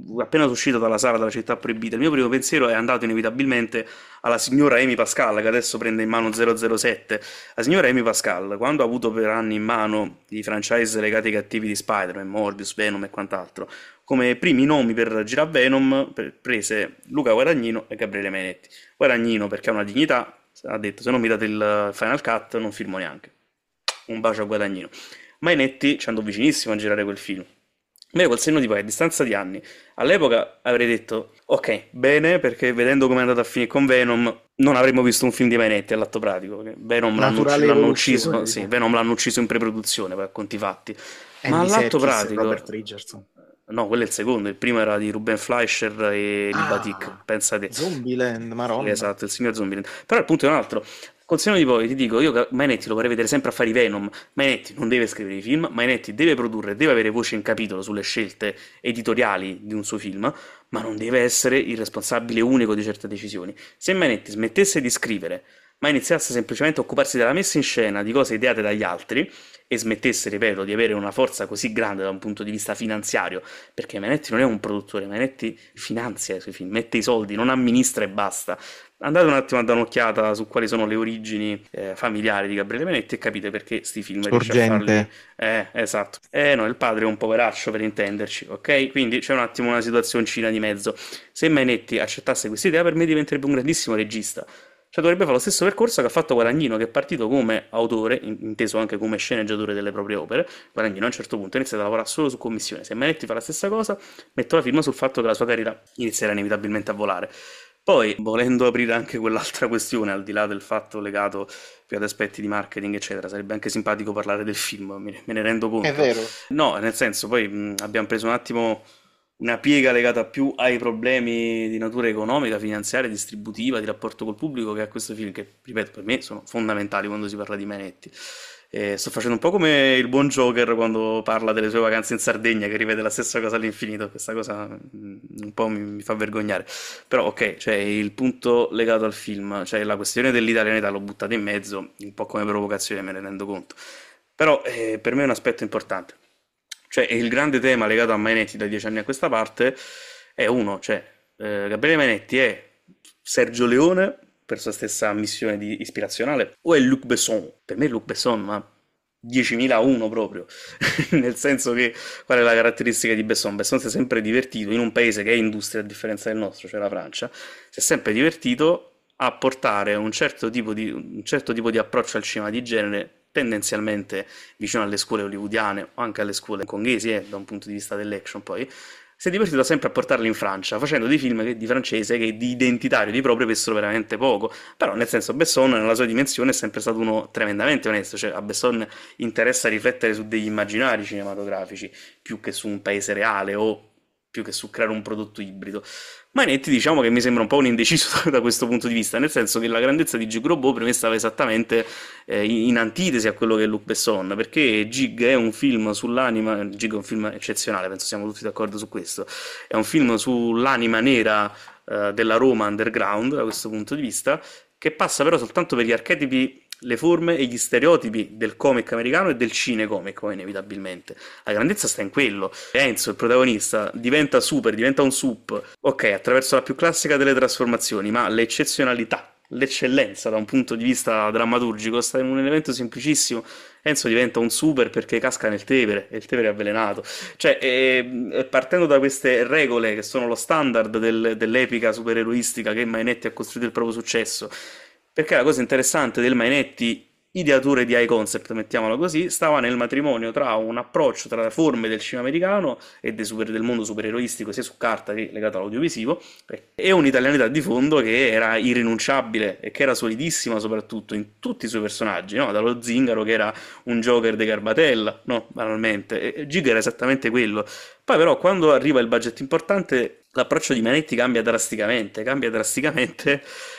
appena uscito dalla sala della Città Proibita, il mio primo pensiero è andato inevitabilmente alla signora Amy Pascal, che adesso prende in mano zero zero sette. La signora Amy Pascal, quando ha avuto per anni in mano i franchise legati ai cattivi di Spider-Man, Morbius, Venom e quant'altro, come primi nomi per girare Venom, pre- prese Luca Guadagnino e Gabriele Mainetti. Guadagnino perché ha una dignità, ha detto se non mi date il Final Cut non filmo neanche. Un bacio a Guadagnino. Mainetti ci andò vicinissimo a girare quel film. Me col senno di poi, a distanza di anni, all'epoca avrei detto ok, bene, perché vedendo come è andato a finire con Venom non avremmo visto un film di Mainetti all'atto pratico, perché Venom l'hanno, Naturale l'hanno evoluzione, ucciso, sì, diciamo. Venom l'hanno ucciso in preproduzione, poi a conti fatti. Ma Andy all'atto Serkis e pratico, Robert Richardson. no, quello è il secondo, il primo era di Ruben Fleischer e Libatik, Ah, pensa te. Zombieland, Sì, Maronna. esatto, il signor Zombie. Però il punto è un altro. Col senno di poi ti dico, io Mainetti lo vorrei vedere sempre a fare i Venom. Mainetti non deve scrivere i film, Mainetti deve produrre, deve avere voce in capitolo sulle scelte editoriali di un suo film, ma non deve essere il responsabile unico di certe decisioni. Se Mainetti smettesse di scrivere, ma iniziasse semplicemente a occuparsi della messa in scena di cose ideate dagli altri e smettesse, ripeto, di avere una forza così grande da un punto di vista finanziario, perché Mainetti non è un produttore, Mainetti finanzia i suoi film, mette i soldi, non amministra e basta. Andate un attimo a dare un'occhiata su quali sono le origini eh, familiari di Gabriele Mainetti e capite perché sti film riesce a farli. Sorgente. Eh, esatto. Eh no, il padre è un poveraccio per intenderci, ok? Quindi c'è un attimo una situazioncina di mezzo. Se Mainetti accettasse questa idea, per me diventerebbe un grandissimo regista. Cioè dovrebbe fare lo stesso percorso che ha fatto Guadagnino, che è partito come autore, in- inteso anche come sceneggiatore delle proprie opere. Guadagnino a un certo punto ha iniziato a lavorare solo su commissione. Se Mainetti fa la stessa cosa, metto la firma sul fatto che la sua carriera inizierà inevitabilmente a volare. Poi, volendo aprire anche quell'altra questione, al di là del fatto legato più ad aspetti di marketing, eccetera, sarebbe anche simpatico parlare del film, me ne, me ne rendo È conto. vero. No, nel senso, poi mh, abbiamo preso un attimo una piega legata più ai problemi di natura economica, finanziaria, distributiva, di rapporto col pubblico che a questo film, che, ripeto, per me sono fondamentali quando si parla di Mainetti. Eh, sto facendo un po' come il buon Joker quando parla delle sue vacanze in Sardegna, che rivede la stessa cosa all'infinito. Questa cosa mm, un po' mi, mi fa vergognare. Però, ok, cioè il punto legato al film, cioè la questione dell'italianità l'ho buttata in mezzo, un po' come provocazione, me ne rendo conto. Però eh, per me è un aspetto importante. Cioè, il grande tema legato a Mainetti da dieci anni a questa parte è uno, cioè, eh, Gabriele Mainetti è Sergio Leone per sua stessa missione di ispirazionale o è Luc Besson? Per me è Luc Besson, ma diecimila a uno proprio, nel senso che qual è la caratteristica di Besson? Besson si è sempre divertito in un paese che è industria a differenza del nostro, cioè la Francia, si è sempre divertito a portare un certo tipo di, un certo tipo di approccio al cinema di genere tendenzialmente vicino alle scuole hollywoodiane o anche alle scuole hongkongesi, eh, da un punto di vista dell'action poi, si è divertito sempre a portarli in Francia, facendo dei film che, di francese che di identitario di proprio avessero veramente poco. Però nel senso Besson nella sua dimensione è sempre stato uno tremendamente onesto, cioè a Besson interessa riflettere su degli immaginari cinematografici più che su un paese reale o più che su creare un prodotto ibrido. Mainetti diciamo che mi sembra un po' un indeciso da questo punto di vista, nel senso che la grandezza di Gig Robot per me stava esattamente eh, in antitesi a quello che è Luc Besson, perché Gig è un film sull'anima, Gig è un film eccezionale, penso siamo tutti d'accordo su questo, è un film sull'anima nera eh, della Roma underground da questo punto di vista, che passa però soltanto per gli archetipi, le forme e gli stereotipi del comic americano e del cinecomic, poi inevitabilmente. La grandezza sta in quello. Enzo, il protagonista, diventa super, diventa un sup, ok, attraverso la più classica delle trasformazioni, ma l'eccezionalità, l'eccellenza da un punto di vista drammaturgico sta in un elemento semplicissimo. Enzo diventa un super perché casca nel Tevere e il Tevere è avvelenato. Cioè, eh, partendo da queste regole che sono lo standard del- dell'epica supereroistica che Mainetti ha costruito il proprio successo, perché la cosa interessante del Mainetti, ideatore di high concept, mettiamolo così, stava nel matrimonio tra un approccio tra le forme del cinema americano e dei super- del mondo supereroistico, sia su carta che legato all'audiovisivo, e un'italianità di fondo che era irrinunciabile e che era solidissima soprattutto in tutti i suoi personaggi, no? Dallo Zingaro che era un Joker di Garbatella, no? Banalmente, e Gig era esattamente quello. Poi però quando arriva il budget importante l'approccio di Mainetti cambia drasticamente, cambia drasticamente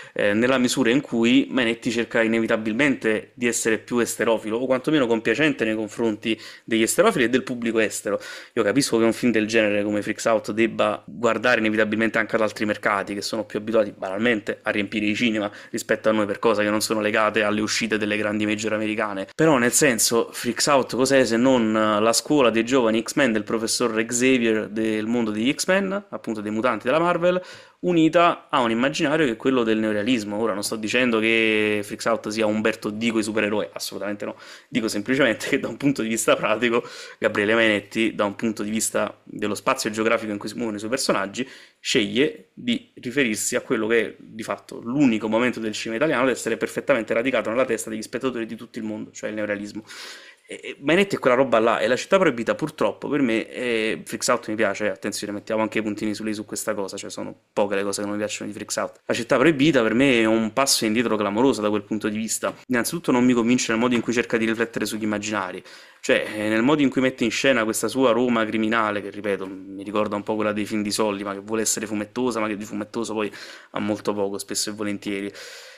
eh, nella misura in cui Manetti cerca inevitabilmente di essere più esterofilo, o quantomeno compiacente nei confronti degli esterofili e del pubblico estero. Io capisco che un film del genere come Freaks Out debba guardare inevitabilmente anche ad altri mercati che sono più abituati banalmente a riempire i cinema rispetto a noi per cose che non sono legate alle uscite delle grandi major americane. Però nel senso, Freaks Out cos'è se non la scuola dei giovani X-Men del professor Xavier del mondo degli X-Men, appunto dei mutanti della Marvel, unita a un immaginario che è quello del neorealismo. Ora non sto dicendo che Freaks Out sia Umberto Dico i supereroi, assolutamente no. Dico semplicemente che da un punto di vista pratico Gabriele Mainetti, da un punto di vista dello spazio geografico in cui si muovono i suoi personaggi, sceglie di riferirsi a quello che è di fatto l'unico momento del cinema italiano ad essere perfettamente radicato nella testa degli spettatori di tutto il mondo, cioè il neorealismo. E Mainetti è quella roba là, e La città proibita purtroppo per me, è... Freaks Out mi piace, attenzione, mettiamo anche i puntini su lei su questa cosa, cioè sono poche le cose che non mi piacciono di Freaks Out. La città proibita per me è un passo indietro clamoroso da quel punto di vista. Innanzitutto non mi convince nel modo in cui cerca di riflettere sugli immaginari, cioè nel modo in cui mette in scena questa sua Roma criminale, che ripeto, mi ricorda un po' quella dei film di Solli, ma che vuole essere fumettosa, ma che di fumettoso poi ha molto poco, spesso e volentieri.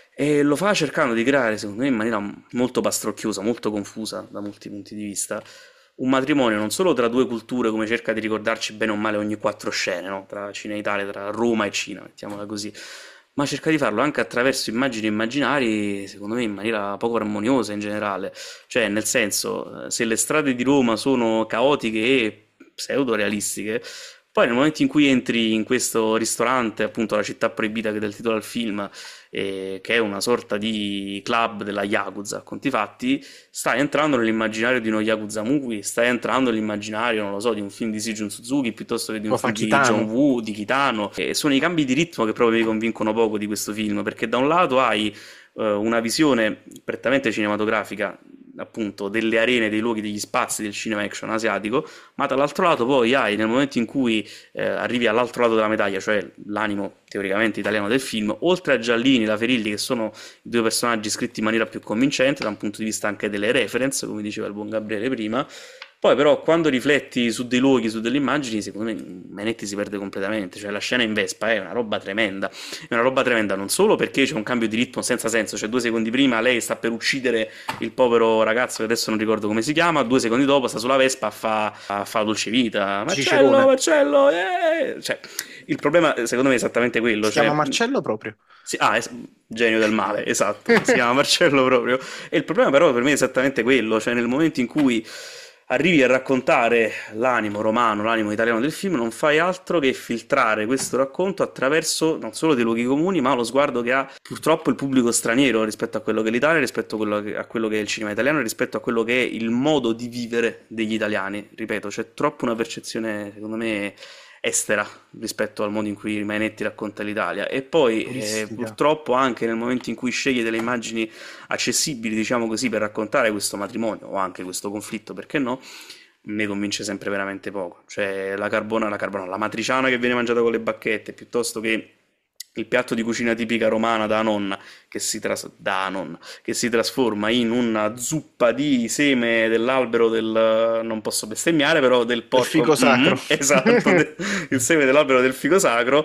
E lo fa cercando di creare, secondo me, in maniera molto pastrocchiosa, molto confusa da molti punti di vista, un matrimonio non solo tra due culture, come cerca di ricordarci bene o male ogni quattro scene, no? Tra Cina e Italia, tra Roma e Cina, mettiamola così, ma cerca di farlo anche attraverso immagini e immaginari, secondo me, in maniera poco armoniosa in generale. Cioè, nel senso, eh, se le strade di Roma sono caotiche e pseudo-realistiche, poi nel momento in cui entri in questo ristorante, appunto la città proibita che dà il titolo al film, eh, che è una sorta di club della Yakuza, a conti fatti, stai entrando nell'immaginario di uno Yakuza movie, stai entrando nell'immaginario, non lo so, di un film di Seijun Suzuki piuttosto che di un Lo fa film di John Kitano. Woo, di Kitano. E sono i cambi di ritmo che proprio mi convincono poco di questo film, perché da un lato hai eh, una visione prettamente cinematografica, appunto, delle arene, dei luoghi, degli spazi del cinema action asiatico, ma dall'altro lato poi hai, nel momento in cui eh, arrivi all'altro lato della medaglia, cioè l'animo teoricamente italiano del film, oltre a Giallini e la Ferilli, che sono i due personaggi scritti in maniera più convincente da un punto di vista anche delle reference, come diceva il buon Gabriele prima. Poi però quando rifletti su dei luoghi, su delle immagini, secondo me Manetti si perde completamente, cioè la scena in Vespa è una roba tremenda, è una roba tremenda non solo perché c'è un cambio di ritmo senza senso, cioè due secondi prima lei sta per uccidere il povero ragazzo che adesso non ricordo come si chiama, due secondi dopo sta sulla Vespa a fa, a fa la dolce vita, Marcello, Cicerone. Marcello, eh! Cioè, il problema secondo me è esattamente quello, Si chiama cioè... Marcello proprio. Sì, ah, es- genio del male, esatto, si chiama Marcello proprio. E il problema però per me è esattamente quello, cioè nel momento in cui arrivi a raccontare l'animo romano, l'animo italiano del film, non fai altro che filtrare questo racconto attraverso non solo dei luoghi comuni, ma lo sguardo che ha purtroppo il pubblico straniero rispetto a quello che è l'Italia, rispetto a quello che, a quello che è il cinema italiano, e rispetto a quello che è il modo di vivere degli italiani. Ripeto, c'è troppo una percezione, secondo me, estera rispetto al modo in cui Mainetti racconta l'Italia. E poi eh, Turistica. purtroppo anche nel momento in cui sceglie delle immagini accessibili, diciamo così, per raccontare questo matrimonio o anche questo conflitto, perché no, mi convince sempre veramente poco. Cioè la carbona, la carbona, la matriciana che viene mangiata con le bacchette, piuttosto che il piatto di cucina tipica romana da nonna, che si, tras- da nonna, che si trasforma in una zuppa di seme dell'albero del... non posso bestemmiare, però del Il porco... fico Mm, sacro. esatto, de- il seme dell'albero del fico sacro.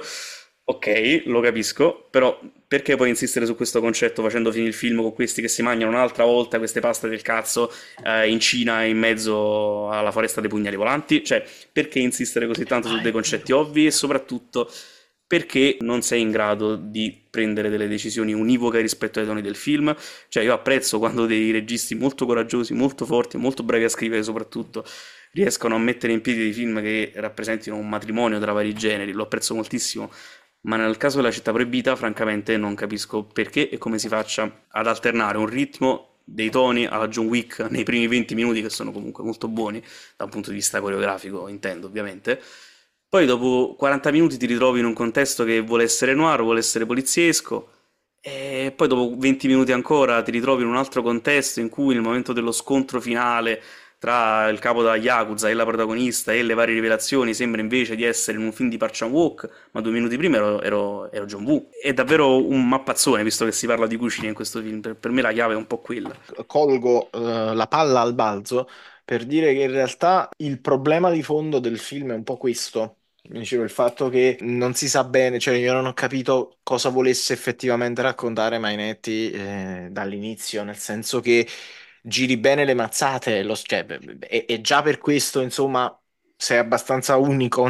Ok, lo capisco, però perché poi insistere su questo concetto facendo finire il film con questi che si mangiano un'altra volta queste paste del cazzo eh, in Cina in mezzo alla foresta dei pugnali volanti? Cioè, perché insistere così tanto su dei concetti ovvi e soprattutto perché non sei in grado di prendere delle decisioni univoche rispetto ai toni del film? Cioè, io apprezzo quando dei registi molto coraggiosi, molto forti e molto bravi a scrivere soprattutto riescono a mettere in piedi dei film che rappresentino un matrimonio tra vari generi, lo apprezzo moltissimo, ma nel caso della città proibita, francamente, non capisco perché e come si faccia ad alternare un ritmo dei toni alla John Wick nei primi venti minuti, che sono comunque molto buoni, da un punto di vista coreografico, intendo, ovviamente. Poi dopo quaranta minuti ti ritrovi in un contesto che vuole essere noir, vuole essere poliziesco, e poi dopo venti minuti ancora ti ritrovi in un altro contesto in cui nel momento dello scontro finale tra il capo della Yakuza e la protagonista e le varie rivelazioni sembra invece di essere in un film di Park Chan-wook, ma due minuti prima ero, ero, ero John Woo. È davvero un mappazzone, visto che si parla di cucina in questo film. Per, per me la chiave è un po' quella. Colgo eh, la palla al balzo per dire che in realtà il problema di fondo del film è un po' questo. Dicevo, il fatto che non si sa bene, cioè io non ho capito cosa volesse effettivamente raccontare Mainetti eh, dall'inizio, nel senso che giri bene le mazzate, lo, cioè, e, e già per questo, insomma, sei abbastanza unico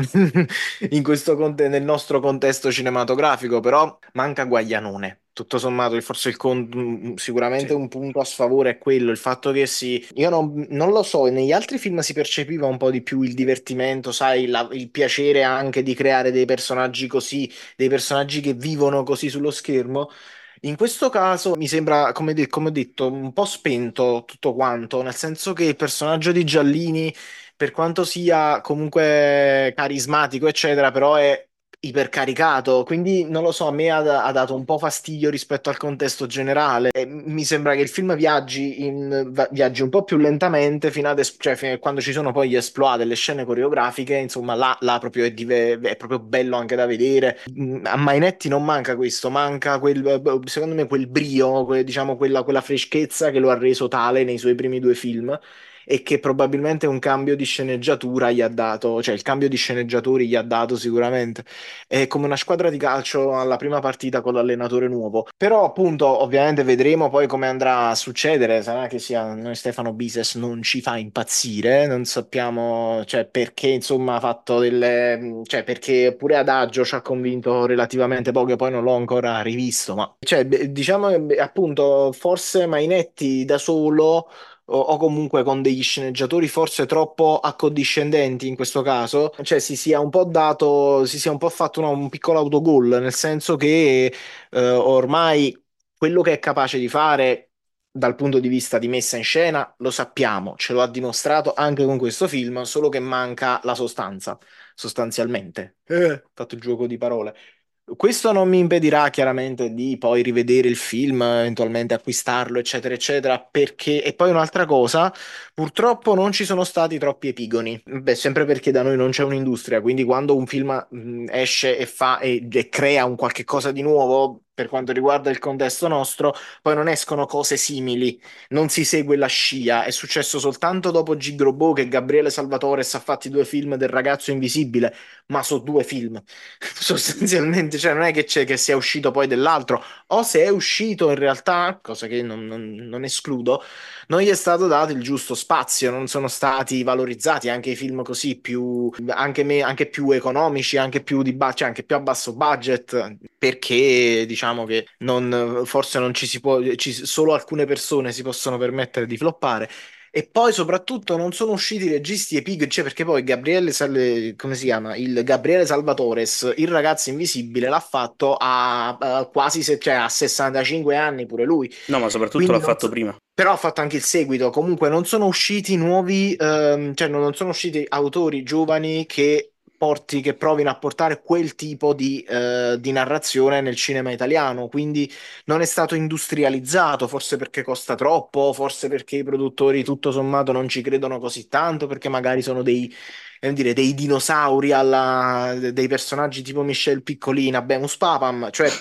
in questo conte- nel nostro contesto cinematografico, però manca Guaglianone. Tutto sommato, il- forse il con- sicuramente Sì. un punto a sfavore è quello, il fatto che si... Io non, non lo so, negli altri film si percepiva un po' di più il divertimento, sai, la- il piacere anche di creare dei personaggi così, dei personaggi che vivono così sullo schermo. In questo caso mi sembra, come, de- come ho detto, un po' spento tutto quanto, nel senso che il personaggio di Giallini, per quanto sia comunque carismatico, eccetera, però è ipercaricato, quindi non lo so, a me ha, ha dato un po' fastidio rispetto al contesto generale. E mi sembra che il film viaggi, in- va- viaggi un po' più lentamente fino ad es- cioè, fino a quando ci sono poi gli exploit delle scene coreografiche, insomma, là, là proprio è, dive- è proprio bello anche da vedere. Mm, A Mainetti non manca questo, manca quel, secondo me quel brio, que- diciamo quella, quella freschezza che lo ha reso tale nei suoi primi due film. E che probabilmente un cambio di sceneggiatura gli ha dato, cioè il cambio di sceneggiatori gli ha dato sicuramente. È come una squadra di calcio alla prima partita con l'allenatore nuovo. Però, appunto, ovviamente vedremo poi come andrà a succedere. Sarà che sia noi Stefano Bises non ci fa impazzire, non sappiamo, cioè, perché insomma ha fatto delle, cioè, perché pure Adagio ci ha convinto relativamente poco, poi non l'ho ancora rivisto, ma cioè, beh, diciamo che beh, appunto, forse Mainetti da solo o, o comunque con degli sceneggiatori forse troppo accondiscendenti in questo caso, cioè si sia un po' dato, si sia un po' fatto una- un piccolo autogol, nel senso che eh, ormai quello che è capace di fare dal punto di vista di messa in scena lo sappiamo, ce lo ha dimostrato anche con questo film, solo che manca la sostanza, sostanzialmente. Eh, ho fatto il gioco di parole. Questo non mi impedirà chiaramente di poi rivedere il film, eventualmente acquistarlo, eccetera, eccetera, perché... E poi un'altra cosa, purtroppo non ci sono stati troppi epigoni. Beh, sempre perché da noi non c'è un'industria, quindi quando un film mh, esce e fa e, e crea un qualche cosa di nuovo, per quanto riguarda il contesto nostro, poi non escono cose simili, non si segue la scia. È successo soltanto dopo Gigrobò che Gabriele Salvatore ha fatti due film del ragazzo invisibile, ma sono due film. Sostanzialmente, cioè non è che c'è che sia uscito poi dell'altro, o se è uscito in realtà, cosa che non, non- non escludo, non gli è stato dato il giusto spazio, non sono stati valorizzati anche i film così più, anche, me- anche più economici, anche più, di ba- cioè anche più a basso budget, perché diciamo che non, forse non ci si può, ci- solo alcune persone si possono permettere di floppare. E poi soprattutto non sono usciti i registi epigoni, cioè perché poi Gabriele, Sal- come si chiama? Il Gabriele Salvatores, il ragazzo invisibile, l'ha fatto a, a quasi se- cioè a sessantacinque anni pure lui. No, ma soprattutto Quindi l'ha non fatto so- prima. Però ha fatto anche il seguito. Comunque non sono usciti nuovi, ehm, cioè non non sono usciti autori giovani che porti, che provino a portare quel tipo di, eh, di narrazione nel cinema italiano. Quindi non è stato industrializzato, forse perché costa troppo, forse perché i produttori tutto sommato non ci credono così tanto, perché magari sono dei, eh, dire, dei dinosauri alla, dei personaggi tipo Michel Piccolina, Bemus Papam, cioè.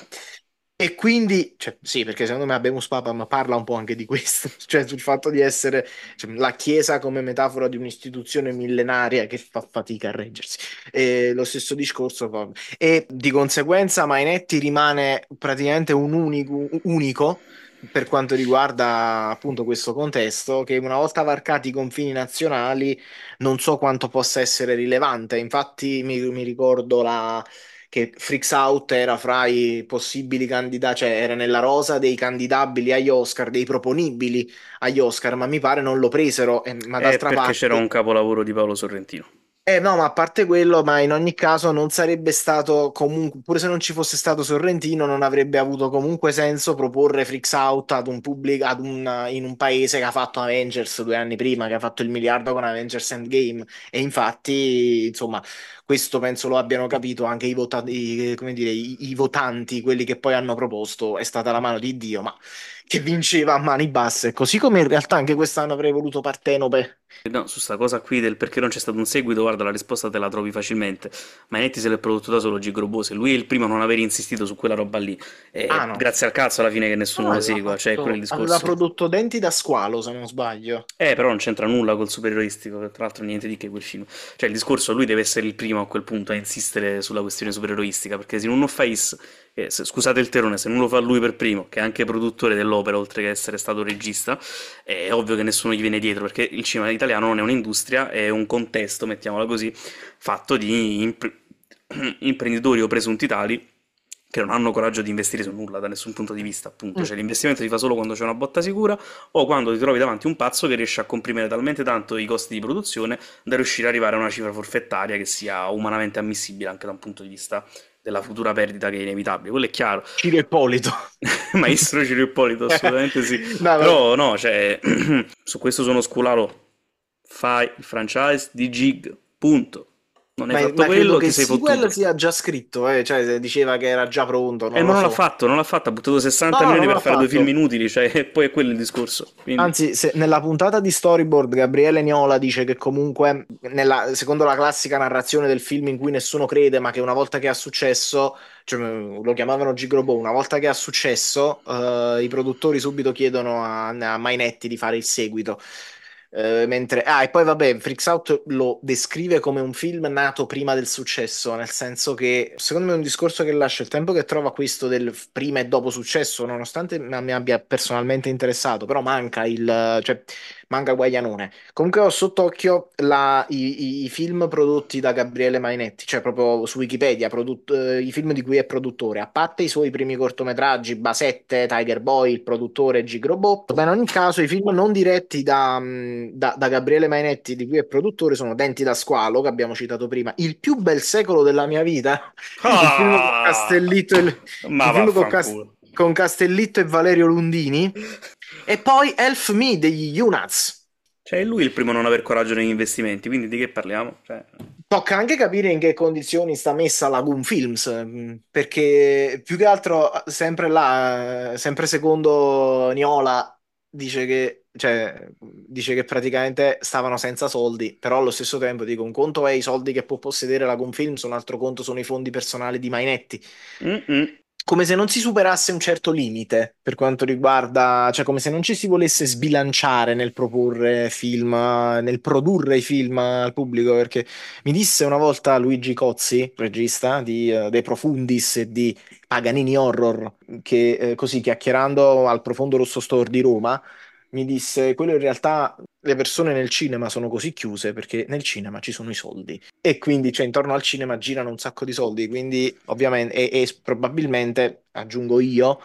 E quindi, cioè, sì, perché secondo me Habemus Papam parla un po' anche di questo, cioè sul fatto di essere cioè, la Chiesa come metafora di un'istituzione millenaria che fa fatica a reggersi. E lo stesso discorso fa- E di conseguenza Mainetti rimane praticamente un unico, unico per quanto riguarda appunto questo contesto, che una volta varcati i confini nazionali non so quanto possa essere rilevante. Infatti mi, mi ricordo la che Freaks Out era fra i possibili candidati, cioè era nella rosa dei candidabili agli Oscar, dei proponibili agli Oscar, ma mi pare non lo presero, eh, ma È d'altra perché c'era parte... un capolavoro di Paolo Sorrentino. Eh no, ma a parte quello, ma in ogni caso non sarebbe stato comunque, pure se non ci fosse stato Sorrentino, non avrebbe avuto comunque senso proporre Freaks Out ad un pubblico, ad un, in un paese che ha fatto Avengers due anni prima, che ha fatto il miliardo con Avengers Endgame. E infatti, insomma, questo penso lo abbiano capito anche i, vota- i- come dire, i, i votanti, quelli che poi hanno proposto, è stata la mano di Dio, ma che vinceva a mani basse, così come in realtà anche quest'anno avrei voluto Partenope. No, su sta cosa qui del perché non c'è stato un seguito, guarda, la risposta te la trovi facilmente. Mainetti se l'è prodotto da solo Gigrobose, lui è il primo a non aver insistito su quella roba lì. Ah E no, grazie al cazzo alla fine che no, nessuno lo aveva segua, cioè quello è il fatto, aveva discorso. prodotto Denti da squalo, se non sbaglio. Eh, però non c'entra nulla col supereroistico, che tra l'altro niente di che quel film. Cioè, il discorso, lui deve essere il primo a quel punto a insistere sulla questione supereroistica, perché se non lo fa Is, eh, se- scusate il termine, se non lo fa lui per primo, che è anche produttore dell'opera, oltre che essere stato regista, è ovvio che nessuno gli viene dietro, perché il cinema italiano non è un'industria, è un contesto, mettiamola così, fatto di impr- imprenditori o presunti tali che non hanno coraggio di investire su nulla da nessun punto di vista, appunto. Mm. Cioè, l'investimento si fa solo quando c'è una botta sicura o quando ti trovi davanti un pazzo che riesce a comprimere talmente tanto i costi di produzione da riuscire ad arrivare a una cifra forfettaria che sia umanamente ammissibile anche da un punto di vista della futura perdita che è inevitabile. Quello è chiaro. Ciro Ippolito. Maestro Ciro Ippolito, assolutamente sì. No, ma- Però no, cioè, su questo sono sculato. Fai il franchise di Gig, punto. Non hai Ma, fatto ma credo quello, che ti il sei sequel ffottuto. sia già scritto, eh, cioè diceva che era già pronto, Eh, non ma lo non l'ha so. fatto, non l'ha fatto, ha buttato No, sessanta no, milioni non per l'ha fare due film fatto. inutili, cioè, e poi è quello il discorso. Quindi, Anzi, se- nella puntata di Storyboard Gabriele Niola dice che comunque, nella- secondo la classica narrazione del film in cui nessuno crede, ma che una volta che ha successo, cioè, lo chiamavano Gigrobo, una volta che ha successo, eh, i produttori subito chiedono a, a Mainetti di fare il seguito. Eh, mentre, ah, e poi vabbè, Freaks Out lo descrive come un film nato prima del successo, nel senso che secondo me è un discorso che lascia il tempo che trova questo del f- prima e dopo successo, nonostante m- mi abbia personalmente interessato, però manca il, cioè, manca Guaglianone. Comunque ho sott'occhio la- i, i- i film prodotti da Gabriele Mainetti, cioè proprio su Wikipedia, prodott- eh, i film di cui è produttore, a parte i suoi primi cortometraggi, Basette, Tiger Boy, il produttore Gigrobot. Ma in ogni caso i film non diretti da, mh, da- da Gabriele Mainetti, di cui è produttore, sono Denti da squalo, che abbiamo citato prima, Il più bel secolo della mia vita, il film con ah, Castellitto e, ma il film con, Cas- vaffanculo. con Castellitto e Valerio Lundini, e poi Elf Me degli Unats. Cioè, è lui il primo a non aver coraggio negli investimenti, quindi di che parliamo? Cioè, Tocca anche capire in che condizioni sta messa la Goon Films, mh, perché più che altro, sempre là, eh, sempre secondo Niola, dice che, cioè, dice che praticamente stavano senza soldi, però allo stesso tempo dico, un conto è i soldi che può possedere la Goon Films, un altro conto sono i fondi personali di Mainetti. mm-mm. Come se non si superasse un certo limite per quanto riguarda, cioè come se non ci si volesse sbilanciare nel proporre film, nel produrre i film al pubblico, perché mi disse una volta Luigi Cozzi, regista di eh, De Profundis e di Paganini Horror, che eh, così chiacchierando al Profondo Rosso Store di Roma, mi disse, quello in realtà le persone nel cinema sono così chiuse perché nel cinema ci sono i soldi e quindi cioè, intorno al cinema girano un sacco di soldi, quindi ovviamente e, e probabilmente, aggiungo io,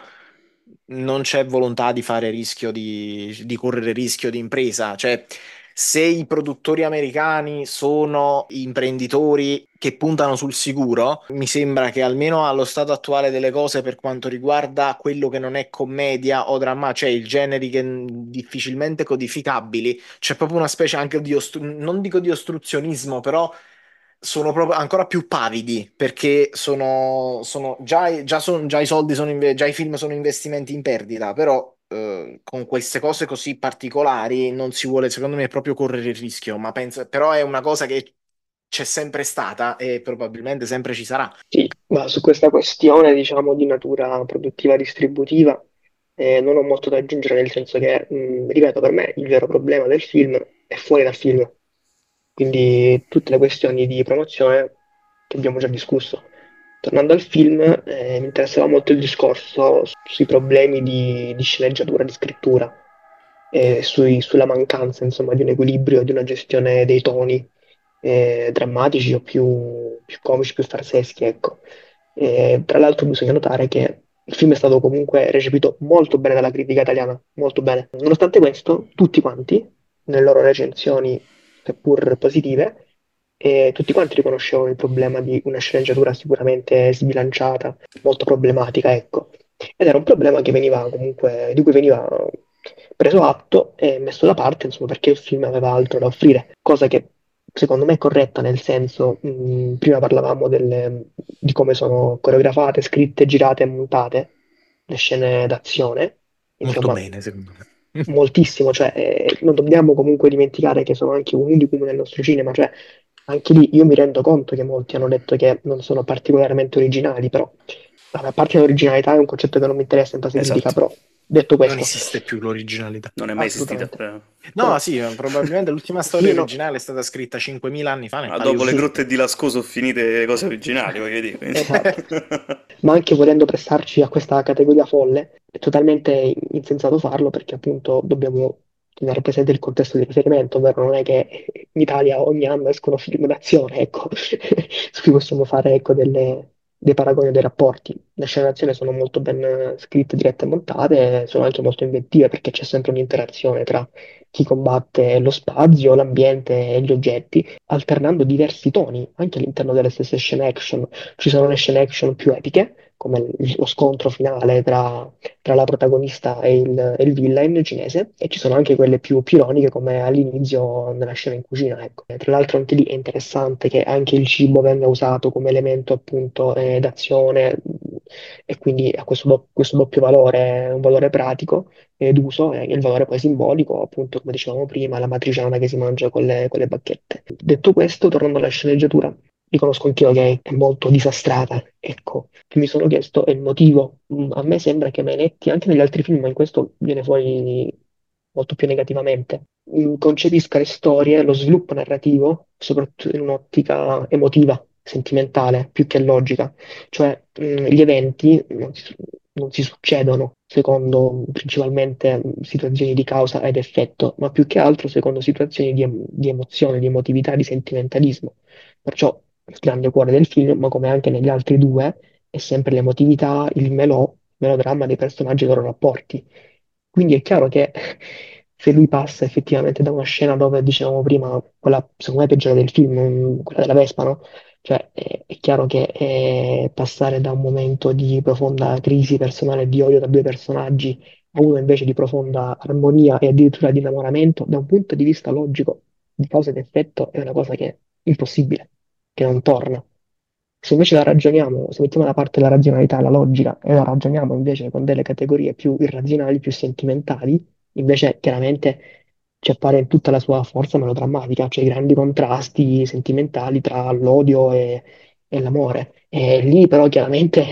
non c'è volontà di fare rischio di, di correre rischio di impresa, cioè se i produttori americani sono imprenditori che puntano sul sicuro, mi sembra che almeno allo stato attuale delle cose per quanto riguarda quello che non è commedia o dramma, cioè i generi che difficilmente codificabili, c'è proprio una specie anche di ostru- non dico di ostruzionismo, però sono proprio ancora più pavidi perché sono, sono già, già, son- già i soldi sono inve- già i film sono investimenti in perdita, però eh, con queste cose così particolari non si vuole, secondo me, proprio correre il rischio, ma penso, però è una cosa che c'è sempre stata e probabilmente sempre ci sarà. Sì, ma su questa questione, diciamo, di natura produttiva distributiva, eh, non ho molto da aggiungere, nel senso che, mh, ripeto, per me il vero problema del film è fuori dal film. Quindi tutte le questioni di promozione che abbiamo già discusso. Tornando al film, eh, mi interessava molto il discorso sui problemi di, di sceneggiatura, di scrittura, e sui- sulla mancanza, insomma, di un equilibrio, di una gestione dei toni eh, drammatici o più, più comici, più farseschi, ecco. E, tra l'altro bisogna notare che il film è stato comunque recepito molto bene dalla critica italiana, molto bene. Nonostante questo, tutti quanti, nelle loro recensioni, seppur positive, e tutti quanti riconoscevano il problema di una sceneggiatura sicuramente sbilanciata, molto problematica, ecco. Ed era un problema che veniva comunque, di cui veniva preso atto e messo da parte, insomma, perché il film aveva altro da offrire, cosa che secondo me è corretta, nel senso, mh, prima parlavamo delle- di come sono coreografate, scritte, girate e montate le scene d'azione, molto insomma, bene, secondo me. moltissimo, cioè, eh, non dobbiamo comunque dimenticare che sono anche un unicum nel nostro cinema, cioè, anche lì io mi rendo conto che molti hanno detto che non sono particolarmente originali, però, vabbè, a parte l'originalità è un concetto che non mi interessa in fase critica, Esatto, però, detto Non questo, esiste più l'originalità. non è mai esistita. assolutamente, però. No, però, sì, probabilmente l'ultima storia io no, originale è stata scritta cinquemila anni fa nel Ma dopo le Paleolitico. sì, grotte di Lascaux sono finite le cose originali, voglio dire. quindi- esatto. Ma anche volendo prestarci a questa categoria folle, è totalmente insensato farlo perché appunto dobbiamo tenere presente il contesto di riferimento, ovvero non è che in Italia ogni anno escono film d'azione, ecco, su cui possiamo fare ecco, delle- dei paragoni e dei rapporti. Le scene d'azione sono molto ben eh, scritte, dirette e montate, sono anche molto inventive perché c'è sempre un'interazione tra chi combatte lo spazio, l'ambiente e gli oggetti, alternando diversi toni anche all'interno delle stesse scene action. Ci sono le scene action più epiche, come il- lo scontro finale tra, tra la protagonista e il, e il villain cinese, e ci sono anche quelle più, più ironiche, come all'inizio nella scena in cucina. Ecco. E tra l'altro anche lì è interessante che anche il cibo venga usato come elemento appunto eh, d'azione e quindi ha questo, do- questo doppio valore, un valore pratico ed uso e il valore poi simbolico, appunto come dicevamo prima, la matriciana che si mangia con le, con le bacchette. Detto questo, tornando alla sceneggiatura, riconosco anch'io che è molto disastrata, ecco, che mi sono chiesto è il motivo. Mm, A me sembra che Mainetti, anche negli altri film, ma in questo viene fuori molto più negativamente, mm, concepisca le storie, lo sviluppo narrativo, soprattutto in un'ottica emotiva, sentimentale, più che logica. Cioè, mm, gli eventi non si, non si succedono secondo principalmente mm, situazioni di causa ed effetto, ma più che altro secondo situazioni di, em- di emozione, di emotività, di sentimentalismo. Perciò il grande cuore del film, ma come anche negli altri due, è sempre l'emotività, il melò, il melodramma dei personaggi e i loro rapporti. Quindi è chiaro che se lui passa effettivamente da una scena dove, dicevamo prima, quella secondo me peggiore del film, quella della Vespa, no? Cioè è, è chiaro che eh, passare da un momento di profonda crisi personale e di odio tra due personaggi a uno invece di profonda armonia e addirittura di innamoramento, da un punto di vista logico, di causa ed effetto, è una cosa che è impossibile, che non torna. Se invece la ragioniamo, se mettiamo da parte la razionalità e la logica e la ragioniamo invece con delle categorie più irrazionali, più sentimentali, invece chiaramente ci appare in tutta la sua forza melodrammatica, cioè i grandi contrasti sentimentali tra l'odio e, e l'amore. E lì però chiaramente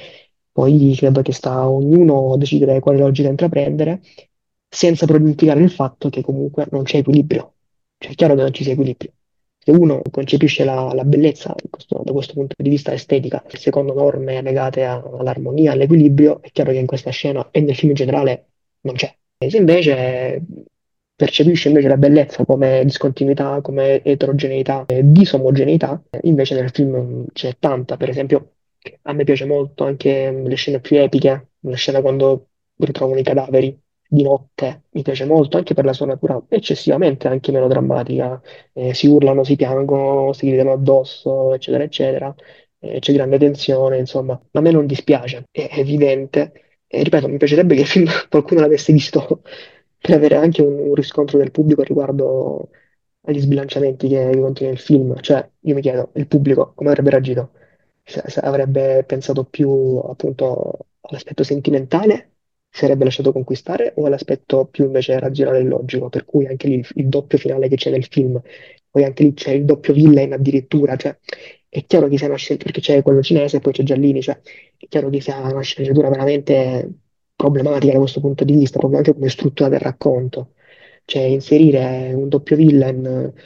poi credo che sta a ognuno decidere quale logica intraprendere, senza però dimenticare il fatto che comunque non c'è equilibrio. Cioè è chiaro che non ci sia equilibrio. Se uno concepisce la, la bellezza in questo- da questo punto di vista estetica, secondo norme legate a- all'armonia, all'equilibrio, è chiaro che in questa scena e nel film in generale non c'è. E se invece percepisce invece la bellezza come discontinuità, come eterogeneità, e disomogeneità, eh, invece nel film c'è tanta. Per esempio, a me piace molto anche le scene più epiche, la scena quando ritrovano i cadaveri di notte, mi piace molto anche per la sua natura eccessivamente anche melodrammatica. Eh, si urlano, si piangono, si gridano addosso, eccetera, eccetera. Eh, c'è grande tensione, insomma, a me non dispiace, è evidente. E ripeto, mi piacerebbe che il film qualcuno l'avesse visto per avere anche un, un riscontro del pubblico riguardo agli sbilanciamenti che, che contiene il film. Cioè, io mi chiedo, il pubblico come avrebbe reagito? Se, se avrebbe pensato più appunto all'aspetto sentimentale, si sarebbe lasciato conquistare, o all'aspetto più invece razionale e logico, per cui anche lì il, il doppio finale che c'è nel film, poi anche lì c'è il doppio villain addirittura, cioè è chiaro che sia una scelta, perché c'è quello cinese e poi c'è Giallini, cioè è chiaro che sia una sceneggiatura veramente problematica da questo punto di vista, proprio anche come struttura del racconto. Cioè, inserire un doppio villain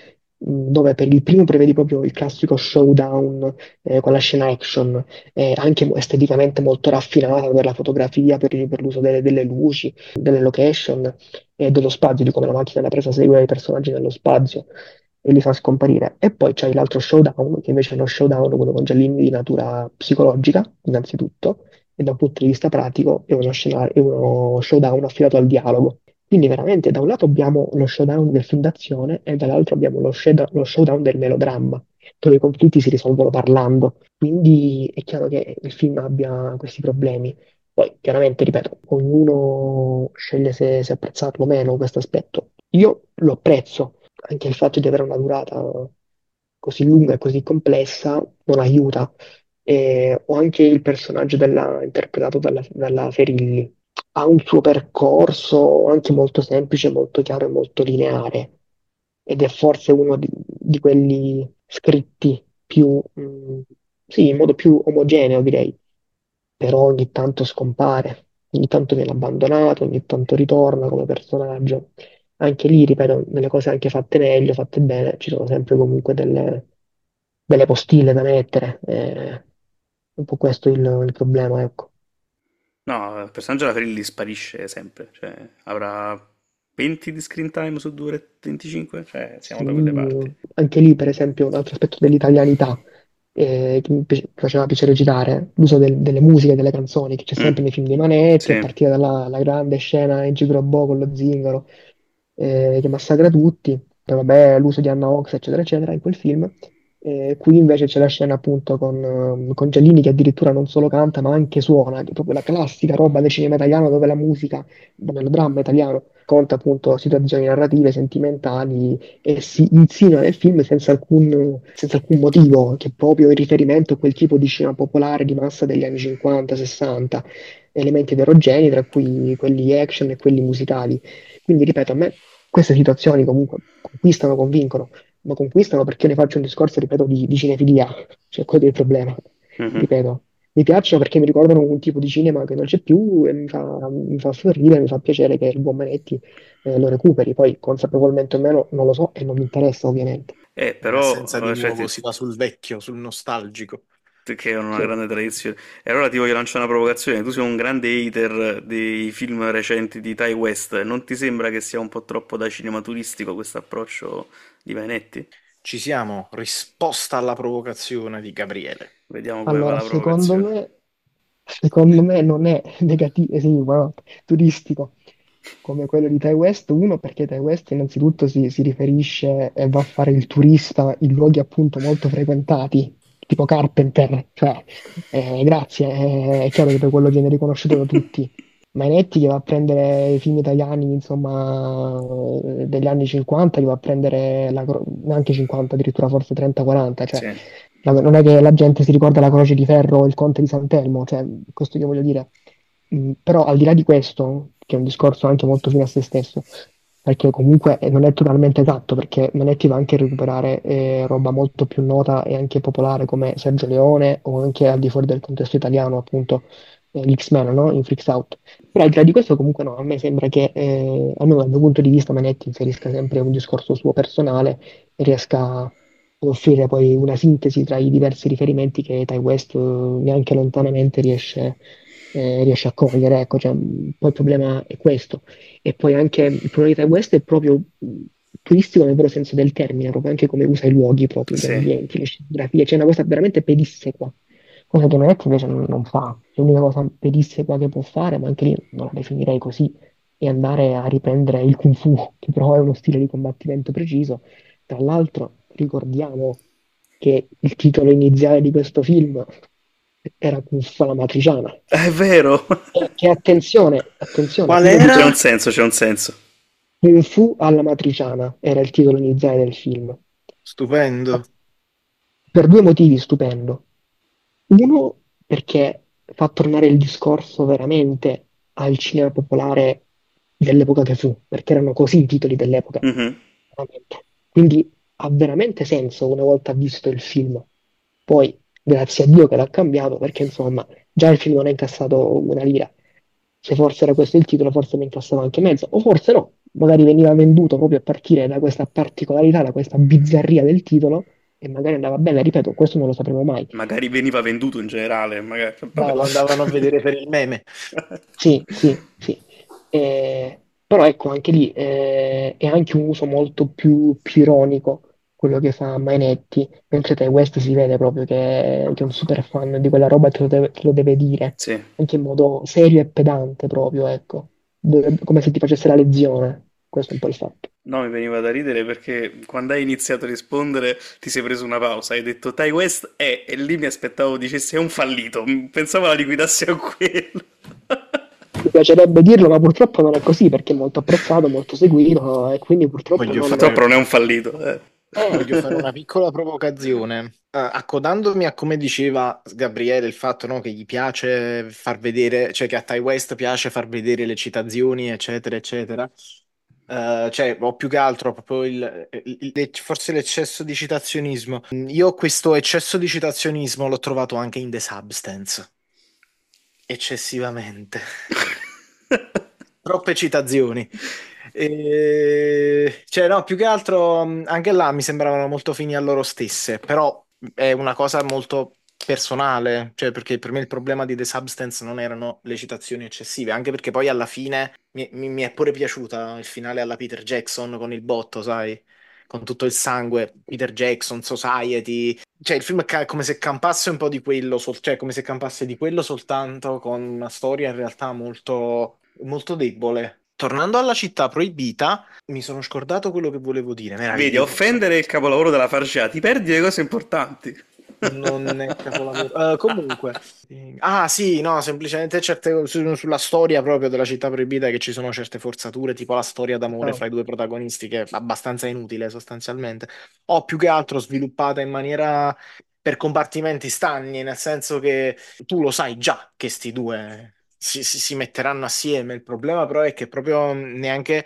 mh, dove per il primo prevedi proprio il classico showdown eh, con la scena action, eh, anche esteticamente molto raffinata per la fotografia, per, per l'uso delle, delle luci, delle location e dello spazio, di come la macchina da presa segue i personaggi nello spazio e li fa scomparire. E poi c'è l'altro showdown, che invece è uno showdown, quello con Giallini di natura psicologica, innanzitutto, e da un punto di vista pratico è uno, scena- è uno showdown affidato al dialogo. Quindi veramente da un lato abbiamo lo showdown del film d'azione e dall'altro abbiamo lo, sheda- lo showdown del melodramma, dove i conflitti si risolvono parlando. Quindi è chiaro che il film abbia questi problemi. Poi chiaramente, ripeto, ognuno sceglie se, se apprezzarlo o meno questo aspetto. Io lo apprezzo, anche il fatto di avere una durata così lunga e così complessa non aiuta. E ho anche il personaggio della- interpretato dalla, dalla Ferilli. ha un suo percorso anche molto semplice, molto chiaro e molto lineare, ed è forse uno di, di quelli scritti più, mh, sì, in modo più omogeneo, direi, però ogni tanto scompare, ogni tanto viene abbandonato, ogni tanto ritorna come personaggio. Anche lì, ripeto, nelle cose anche fatte meglio, fatte bene, ci sono sempre comunque delle, delle postille da mettere. È un po' questo il, il problema, ecco. No, il personaggio della Frilli sparisce sempre, cioè avrà venti di screen time su due ore e venticinque, cioè siamo Sì, da quelle parti. anche lì, per esempio, un altro aspetto dell'italianità eh, che mi piace- faceva piacere citare, l'uso del- delle musiche, delle canzoni, che c'è Mm, sempre nei film di Manetti, a sì. partire dalla la grande scena in Gigrobò con lo zingaro, eh, che massacra tutti, poi vabbè, l'uso di Anna Ox, eccetera, eccetera, in quel film. Eh, qui invece c'è la scena appunto con, eh, con Giallini che addirittura non solo canta, ma anche suona, che è proprio la classica roba del cinema italiano dove la musica, del melodramma italiano, conta appunto situazioni narrative, sentimentali e si insinua nel film senza alcun, senza alcun motivo, che è proprio in riferimento a quel tipo di cinema popolare di massa degli anni cinquanta sessanta, elementi eterogenei, tra cui quelli action e quelli musicali. Quindi, ripeto, a me queste situazioni comunque conquistano, convincono, ma conquistano perché io ne faccio un discorso, ripeto, di, di cinefilia, cioè quello è il problema, Mhm. ripeto. Mi piacciono perché mi ricordano un tipo di cinema che non c'è più e mi fa, mi fa sorridere, mi fa piacere che il buon Manetti eh, lo recuperi, poi consapevolmente o meno non lo so e non mi interessa ovviamente. Eh, Eh, senza però, di eh, cioè, nuovo ti- si va sul vecchio, sul nostalgico. che è una Sì. grande tradizione. E allora ti voglio lanciare una provocazione. Tu sei un grande hater dei film recenti di Ty West. Non ti sembra che sia un po' troppo da cinematuristico questo approccio di Vanetti? Ci siamo, risposta alla provocazione di Gabriele. Vediamo come va Allora, la secondo provocazione. me, secondo me non è negativo, eh sì, ma turistico come quello di Ty West, uno perché Ty West innanzitutto si, si riferisce e va a fare il turista in luoghi appunto molto frequentati, tipo Carpenter, cioè eh, grazie, è, è chiaro che poi quello viene riconosciuto da tutti. Mainetti che va a prendere i film italiani, insomma, eh, degli anni cinquanta, che va a prendere la, cro- neanche cinquanta, addirittura forse trenta quaranta, cioè Sì. la- non è che la gente si ricorda la Croce di Ferro o il Conte di Sant'Elmo, cioè questo che voglio dire. Mm, Però al di là di questo, che è un discorso anche molto fine a se stesso, perché comunque eh, non è totalmente esatto, perché Manetti va anche a recuperare eh, roba molto più nota e anche popolare come Sergio Leone o anche al di fuori del contesto italiano, appunto, eh, l'X-Men, no? In Freaks Out. Però al di là di questo comunque no, a me sembra che, eh, almeno dal mio punto di vista, Manetti inserisca sempre un discorso suo personale e riesca ad offrire poi una sintesi tra i diversi riferimenti che Ty West eh, neanche lontanamente riesce, eh, riesce a cogliere. Ecco, cioè, un po' il problema è questo. E poi anche il problema di Ty West è proprio mh, turistico nel vero senso del termine, proprio anche come usa i luoghi, proprio gli Sì. ambienti, le scenografie. C'è una cosa veramente pedissequa, cosa che Manetti invece non, non fa. L'unica cosa pedissequa che può fare, ma anche lì non la definirei così, è andare a riprendere il Kung Fu, che però è uno stile di combattimento preciso. Tra l'altro, ricordiamo che il titolo iniziale di questo film era Kung Fu alla matriciana. È vero! E che attenzione, attenzione, Qual prima di C'è un era? tutto, senso, c'è un senso. Kung Fu alla matriciana era il titolo iniziale del film. Stupendo. Per due motivi stupendo. Uno, perché fa tornare il discorso veramente al cinema popolare dell'epoca che fu, perché erano così i titoli dell'epoca. Mhm. Veramente. Quindi ha veramente senso una volta visto il film. Poi, grazie a Dio che l'ha cambiato, perché insomma, già il film non ha incassato una lira. Se forse era questo il titolo, forse ne incassava anche mezzo, o forse no, magari veniva venduto proprio a partire da questa particolarità, da questa bizzarria del titolo, e magari andava bene, ripeto, questo non lo sapremo mai. Magari veniva venduto in generale, magari... Vabbè. No, lo andavano a vedere per il meme. Sì, sì, sì. Eh, però ecco, anche lì eh, è anche un uso molto più, più ironico quello che fa Mainetti, mentre Ty West si vede proprio che, che è un super fan di quella roba e te lo deve, te lo deve dire, Sì. anche in modo serio e pedante proprio, ecco. Dove- come se ti facesse la lezione. Questo è un po' il fatto. No, mi veniva da ridere perché quando hai iniziato a rispondere ti sei preso una pausa, hai detto Ty West è, e lì mi aspettavo dicessi è un fallito, pensavo la liquidassi a quello. Mi piacerebbe dirlo, ma purtroppo non è così perché è molto apprezzato, molto seguito e quindi purtroppo Voglio non, Purtroppo fare, non è un fallito, eh. Eh, Voglio fare una piccola provocazione. Eh, accodandomi a come diceva Gabriele, il fatto, no, che gli piace far vedere, cioè che a Ty West piace far vedere le citazioni, eccetera, eccetera. Eh, cioè, o più che altro proprio il, il- il- forse l'eccesso di citazionismo. Io questo eccesso di citazionismo l'ho trovato anche in The Substance, eccessivamente. Troppe citazioni. E- Cioè, no, più che altro mh, anche là mi sembravano molto fini a loro stesse, però è una cosa molto personale, cioè perché per me il problema di The Substance non erano le citazioni eccessive, anche perché poi alla fine mi, mi- mi è pure piaciuta il finale alla Peter Jackson con il botto, sai? Con tutto il sangue, Peter Jackson, Society, cioè il film è come se campasse un po' di quello, sol- cioè come se campasse di quello soltanto con una storia in realtà molto molto debole. Tornando alla città proibita, mi sono scordato quello che volevo dire, Vedi, a meraviglioso. offendere il capolavoro della farciata, ti perdi le cose importanti. Non è capolavoro. Eh, comunque, eh, ah sì, no, semplicemente certe, su- sulla storia proprio della città proibita che ci sono certe forzature, tipo la storia d'amore no. fra i due protagonisti, che è abbastanza inutile sostanzialmente, o più che altro sviluppata in maniera per compartimenti stagni, nel senso che tu lo sai già che sti due si, si- si metteranno assieme. Il problema però è che proprio neanche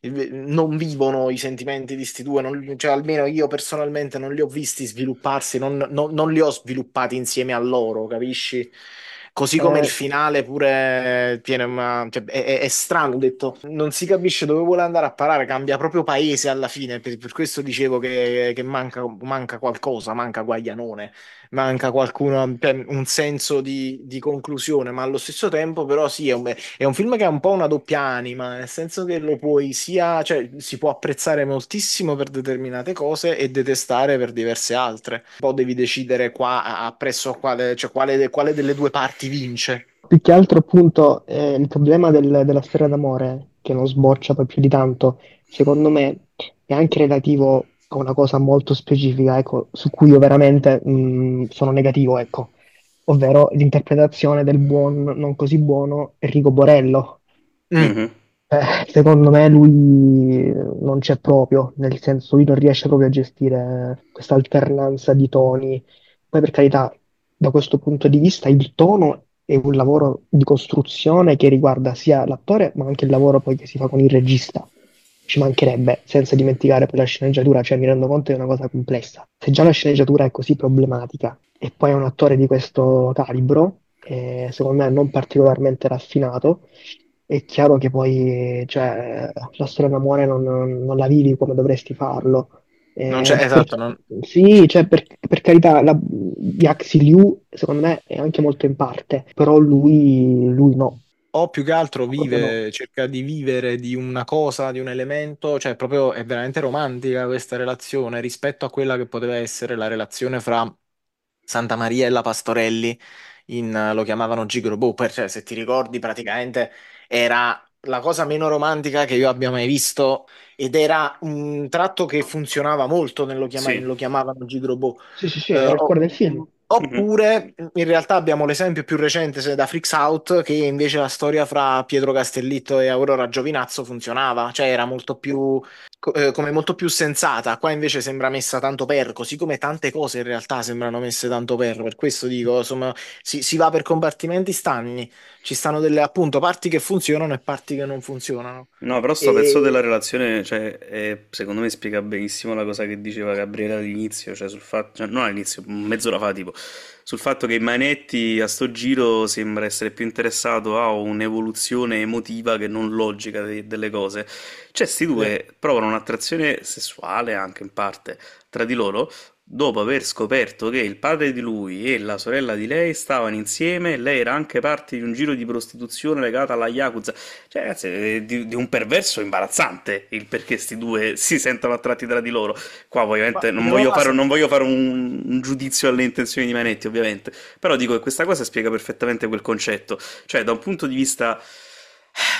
non vivono i sentimenti di sti due, non- cioè almeno io personalmente non li ho visti svilupparsi, non, non- non li ho sviluppati insieme a loro, capisci? Così come il Eh, finale pure tiene una- cioè, è, è- è strano, ho detto, non si capisce dove vuole andare a parare, cambia proprio paese alla fine, per, per questo dicevo che, che manca, manca qualcosa, manca Guaglianone, manca qualcuno, cioè, un senso di, di conclusione, ma allo stesso tempo però sì, è un, è un film che ha un po' una doppia anima, nel senso che lo puoi sia, cioè si può apprezzare moltissimo per determinate cose e detestare per diverse altre. Un po' devi decidere qua appresso a quale, cioè quale, quale delle due parti vince. Più che altro, appunto, eh, il problema del- della storia d'amore, che non sboccia poi più di tanto, secondo me, è anche relativo a una cosa molto specifica, ecco, su cui io veramente mh, sono negativo, ecco, ovvero l'interpretazione del buon, non così buono Enrico Borello. Mm. Mhm. Eh, secondo me lui non c'è proprio, nel senso lui non riesce proprio a gestire questa alternanza di toni. Poi per carità, da questo punto di vista il tono è un lavoro di costruzione che riguarda sia l'attore ma anche il lavoro poi che si fa con il regista. Ci mancherebbe, senza dimenticare poi la sceneggiatura, cioè mi rendo conto che è una cosa complessa. Se già la sceneggiatura è così problematica e poi è un attore di questo calibro, eh, secondo me non particolarmente raffinato, è chiaro che poi cioè, la storia d'amore non, non la vivi come dovresti farlo. Non c'è, Eh, per- esatto, non, sì, cioè, per, per carità, la, Yaxi Liu secondo me è anche molto in parte, però lui, lui no, o più che altro proprio no. vive, cerca di vivere di una cosa, di un elemento, cioè proprio è veramente romantica questa relazione rispetto a quella che poteva essere la relazione fra Santa Maria e la Pastorelli in, eh, lo chiamavano Gigolo Bopper, cioè se ti ricordi praticamente era la cosa meno romantica che io abbia mai visto ed era un tratto che funzionava molto nello chiama- Sì. lo chiamavano Gigolo Bo. Sì, sì, sì, Eh, era il o- cuore del film. Mhm. Oppure in realtà abbiamo l'esempio più recente se- da Freaks Out che invece la storia fra Pietro Castellitto e Aurora Giovinazzo funzionava, cioè era molto più co- eh, come molto più sensata. Qua invece sembra messa tanto per, così come tante cose in realtà sembrano messe tanto per. Per questo dico, insomma, si, si va per compartimenti stagni. Ci stanno delle appunto parti che funzionano e parti che non funzionano. No, però sto pezzo della E relazione, cioè, è- secondo me spiega benissimo la cosa che diceva Gabriele all'inizio, cioè sul fatto, cioè, non all'inizio, mezz'ora fa tipo, sul fatto che Manetti a sto giro sembra essere più interessato a un'evoluzione emotiva che non logica de- delle cose. Cioè, sti eh, due provano un'attrazione sessuale anche in parte tra di loro, dopo aver scoperto che il padre di lui e la sorella di lei stavano insieme e lei era anche parte di un giro di prostituzione legata alla Yakuza. Cioè, ragazzi, è di, di un perverso imbarazzante il perché sti due si sentono attratti tra di loro. Qua ma ovviamente non non voglio fare, basta. non voglio fare un, un giudizio alle intenzioni di Manetti, ovviamente, però dico che questa cosa spiega perfettamente quel concetto. Cioè, da un punto di vista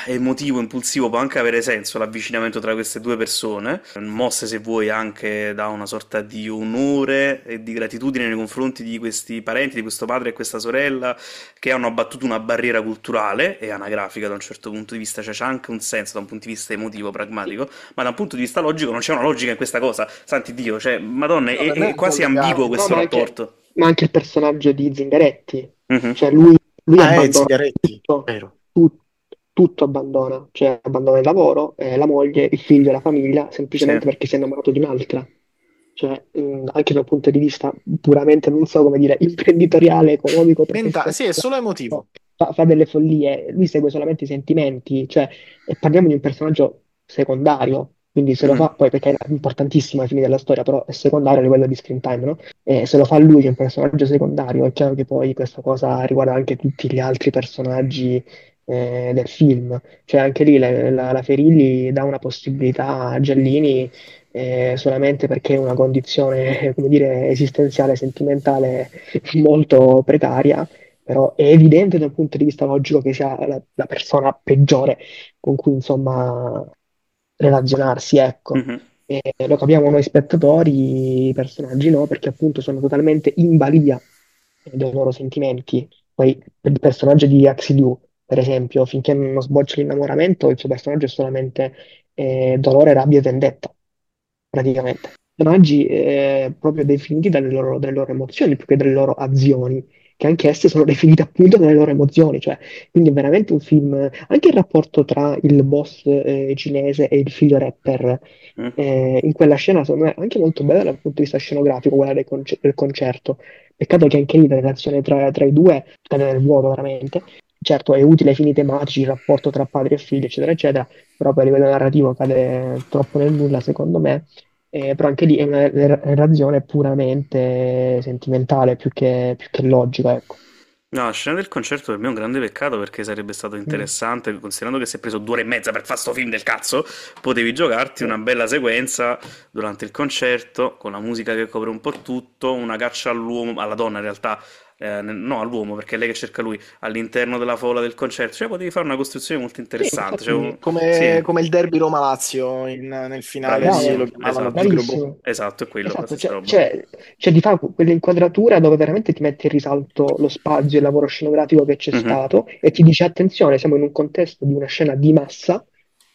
emotivo, impulsivo, può anche avere senso l'avvicinamento tra queste due persone, mosse se vuoi anche da una sorta di onore e di gratitudine nei confronti di questi parenti, di questo padre e questa sorella che hanno abbattuto una barriera culturale e anagrafica da un certo punto di vista, cioè c'è anche un senso da un punto di vista emotivo, pragmatico, ma da un punto di vista logico non c'è una logica in questa cosa, santi Dio, cioè, madonna, No, è, per me è è quasi ambiguo collegato. No, questo ma anche, rapporto. ma anche il personaggio di Zingaretti, Mhm. cioè lui, lui Ah, eh, abbandona Zingaretti, tutto, vero. tu- tutto abbandona, cioè abbandona il lavoro, eh, la moglie, il figlio, la famiglia, Sì. semplicemente perché si è innamorato di un'altra. Cioè, mh, anche dal punto di vista puramente, non so come dire, imprenditoriale, economico, Menta- professionale, sì, è solo emotivo. fa, fa delle follie, lui segue solamente i sentimenti, cioè, e parliamo di un personaggio secondario, quindi se lo Mhm. fa, poi perché è importantissimo ai fini della storia, però è secondario a livello di screen time, no? E se lo fa lui che è un personaggio secondario, è chiaro che poi questa cosa riguarda anche tutti gli altri personaggi eh, del film, cioè anche lì la, la, la Ferilli dà una possibilità a Giallini eh, solamente perché è una condizione, come dire, esistenziale, sentimentale molto precaria, però è evidente dal punto di vista logico che sia la, la persona peggiore con cui, insomma, relazionarsi, ecco. Mhm. E lo capiamo noi spettatori, i personaggi no, perché appunto sono totalmente in balia dei loro sentimenti. Poi per il personaggio di Axel, per esempio, finché non sboccia l'innamoramento, il suo personaggio è solamente eh, dolore, rabbia e vendetta praticamente. Personaggi eh, proprio definiti dalle loro, dalle loro emozioni più che dalle loro azioni, che anche esse sono definite appunto dalle loro emozioni, cioè, quindi è veramente un film, anche il rapporto tra il boss eh, cinese e il figlio rapper, Mhm. eh, in quella scena secondo me è anche molto bella dal punto di vista scenografico, quella del, conce- del concerto. Peccato che anche lì la relazione tra, tra i due cade nel vuoto veramente. Certo, è utile ai fini tematici, il rapporto tra padre e figlio, eccetera, eccetera, però poi a livello narrativo cade troppo nel nulla, secondo me. Eh, però anche lì è una re- relazione puramente sentimentale più che, più che logica, ecco. No, la scena del concerto per me è un grande peccato perché sarebbe stato Mm. interessante, considerando che si è preso due ore e mezza per fare sto film del cazzo, potevi giocarti Eh, una bella sequenza durante il concerto, con la musica che copre un po' tutto, una caccia all'uomo, alla donna in realtà, eh, ne- no all'uomo perché è lei che cerca lui, all'interno della folla del concerto, cioè potevi fare una costruzione molto Sì, interessante, cioè, un- infatti, sì, Come, come il derby Roma-Lazio in- nel finale di, lo bravissimo, bravo, chiamavano esatto, Big. bravissimo. esatto, è quello, la Esatto, stessa cioè, roba. cioè, cioè di fatto quell'inquadratura dove veramente ti mette in risalto lo spazio e il lavoro scenografico che c'è Mhm. stato e ti dice attenzione, siamo in un contesto di una scena di massa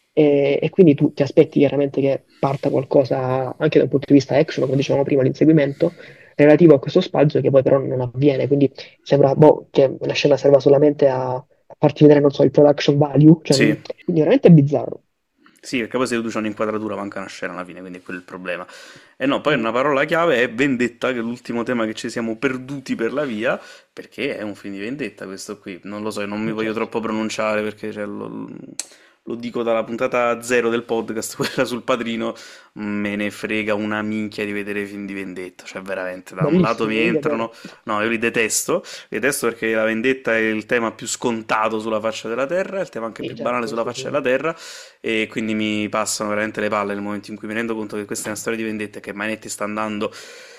e, e quindi tu ti aspetti chiaramente che parta qualcosa anche dal punto di vista action, come dicevamo prima, l'inseguimento relativo a questo spazio che poi però non avviene, quindi sembra boh, che la scena serva solamente a, a farti vedere, non so, il production value, cioè, Sì. non- quindi veramente è bizzarro. Sì, perché poi se tu c'è un'inquadratura manca una scena alla fine, quindi è quello il problema. E no, poi Mm. una parola chiave è vendetta, che è l'ultimo tema che ci siamo perduti per la via, perché è un film di vendetta questo qui. Non lo so, non mi voglio Certo. troppo pronunciare perché cioè, lo, lo dico dalla puntata zero del podcast, quella sul Padrino, me ne frega una minchia di vedere film di vendetta. Cioè veramente, da un lato Bellissimi, mi quelli entrano, pure. no, io li detesto, li detesto perché la vendetta è il tema più scontato sulla faccia della terra, è il tema anche Sì, più banale certo, sulla sì, faccia sì. della terra e quindi mi passano veramente le palle nel momento in cui mi rendo conto che questa è una storia di vendetta e che Mainetti sta andando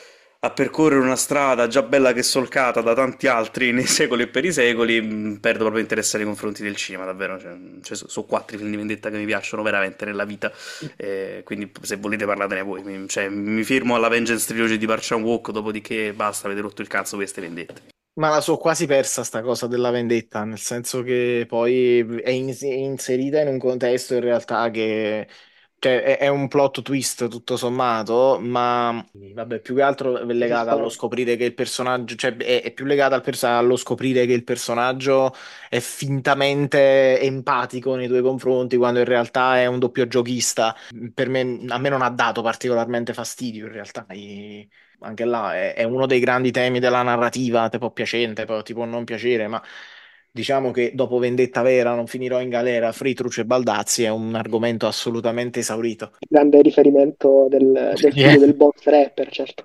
a percorrere una strada già bella che solcata da tanti altri nei secoli e per i secoli, mh, perdo proprio interesse nei confronti del cinema, davvero. Cioè, cioè, so- sono quattro i film di vendetta che mi piacciono veramente nella vita, eh, quindi se volete parlatene voi. Mi, cioè, mi firmo alla Vengeance Trilogy di Park Chan-wook, dopodiché basta, avete rotto il cazzo queste vendette. Ma la so quasi persa sta cosa della vendetta, nel senso che poi è, in- è inserita in un contesto in realtà che cioè, è, è un plot twist tutto sommato, ma vabbè, più che altro è Ci legata sta. allo scoprire che il personaggio, cioè è, è più legata al perso- allo scoprire che il personaggio è fintamente empatico nei tuoi confronti, quando in realtà è un doppio giochista. Per me, a me non ha dato particolarmente fastidio in realtà. I- anche là è, è uno dei grandi temi della narrativa, te può piacere, te può, ti può non piacere, ma diciamo che dopo Vendetta Vera non finirò in galera, Fritruc e Baldazzi è un argomento assolutamente esaurito. Grande riferimento del, del Yeah. figlio del boss rapper, certo.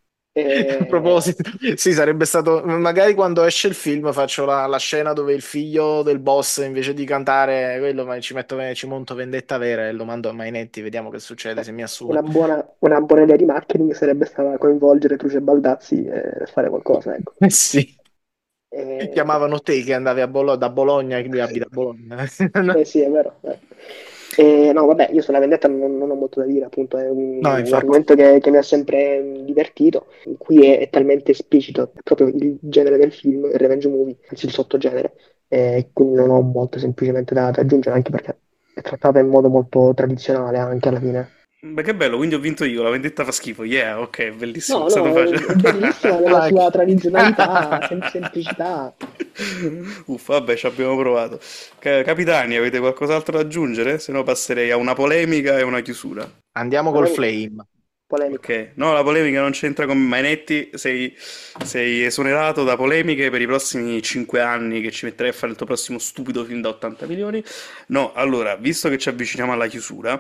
A E, proposito, sì, sarebbe stato. Magari quando esce il film faccio la, la scena dove il figlio del boss invece di cantare quello, ma ci metto, ci monto Vendetta Vera e lo mando a Mainetti, vediamo che succede se mi assume. una buona, una buona idea di marketing sarebbe stata coinvolgere Truce e Baldazzi e fare qualcosa, ecco. Eh sì. Eh, Chiamavano te che andavi a Bologna, da Bologna, che lui abita a Bologna. eh sì, è vero. eh. Eh, no, vabbè, io sulla vendetta non, non ho molto da dire, appunto, è un, No, un infatti. argomento che, che mi ha sempre mh, divertito. Qui è, è talmente esplicito, è proprio il genere del film, il revenge movie, anzi il sottogenere, e quindi non ho molto semplicemente da, da aggiungere, anche perché è trattata in modo molto tradizionale anche alla fine. Beh, che bello, quindi ho vinto io, la vendetta fa schifo. Yeah, ok, bellissimo, è No, stato no, è, facile. è bellissima nella Ah, sua che- tradizionalità, sem- semplicità. Uffa, vabbè, ci abbiamo provato. Ca- capitani, avete qualcos'altro da aggiungere? Se no passerei a una polemica e una chiusura. Andiamo col Polemica, flame. polemica. Ok, no, la polemica non c'entra con Mainetti, sei, sei esonerato da polemiche per i prossimi cinque anni che ci metterai a fare il tuo prossimo stupido film da ottanta milioni. No, allora, visto che ci avviciniamo alla chiusura,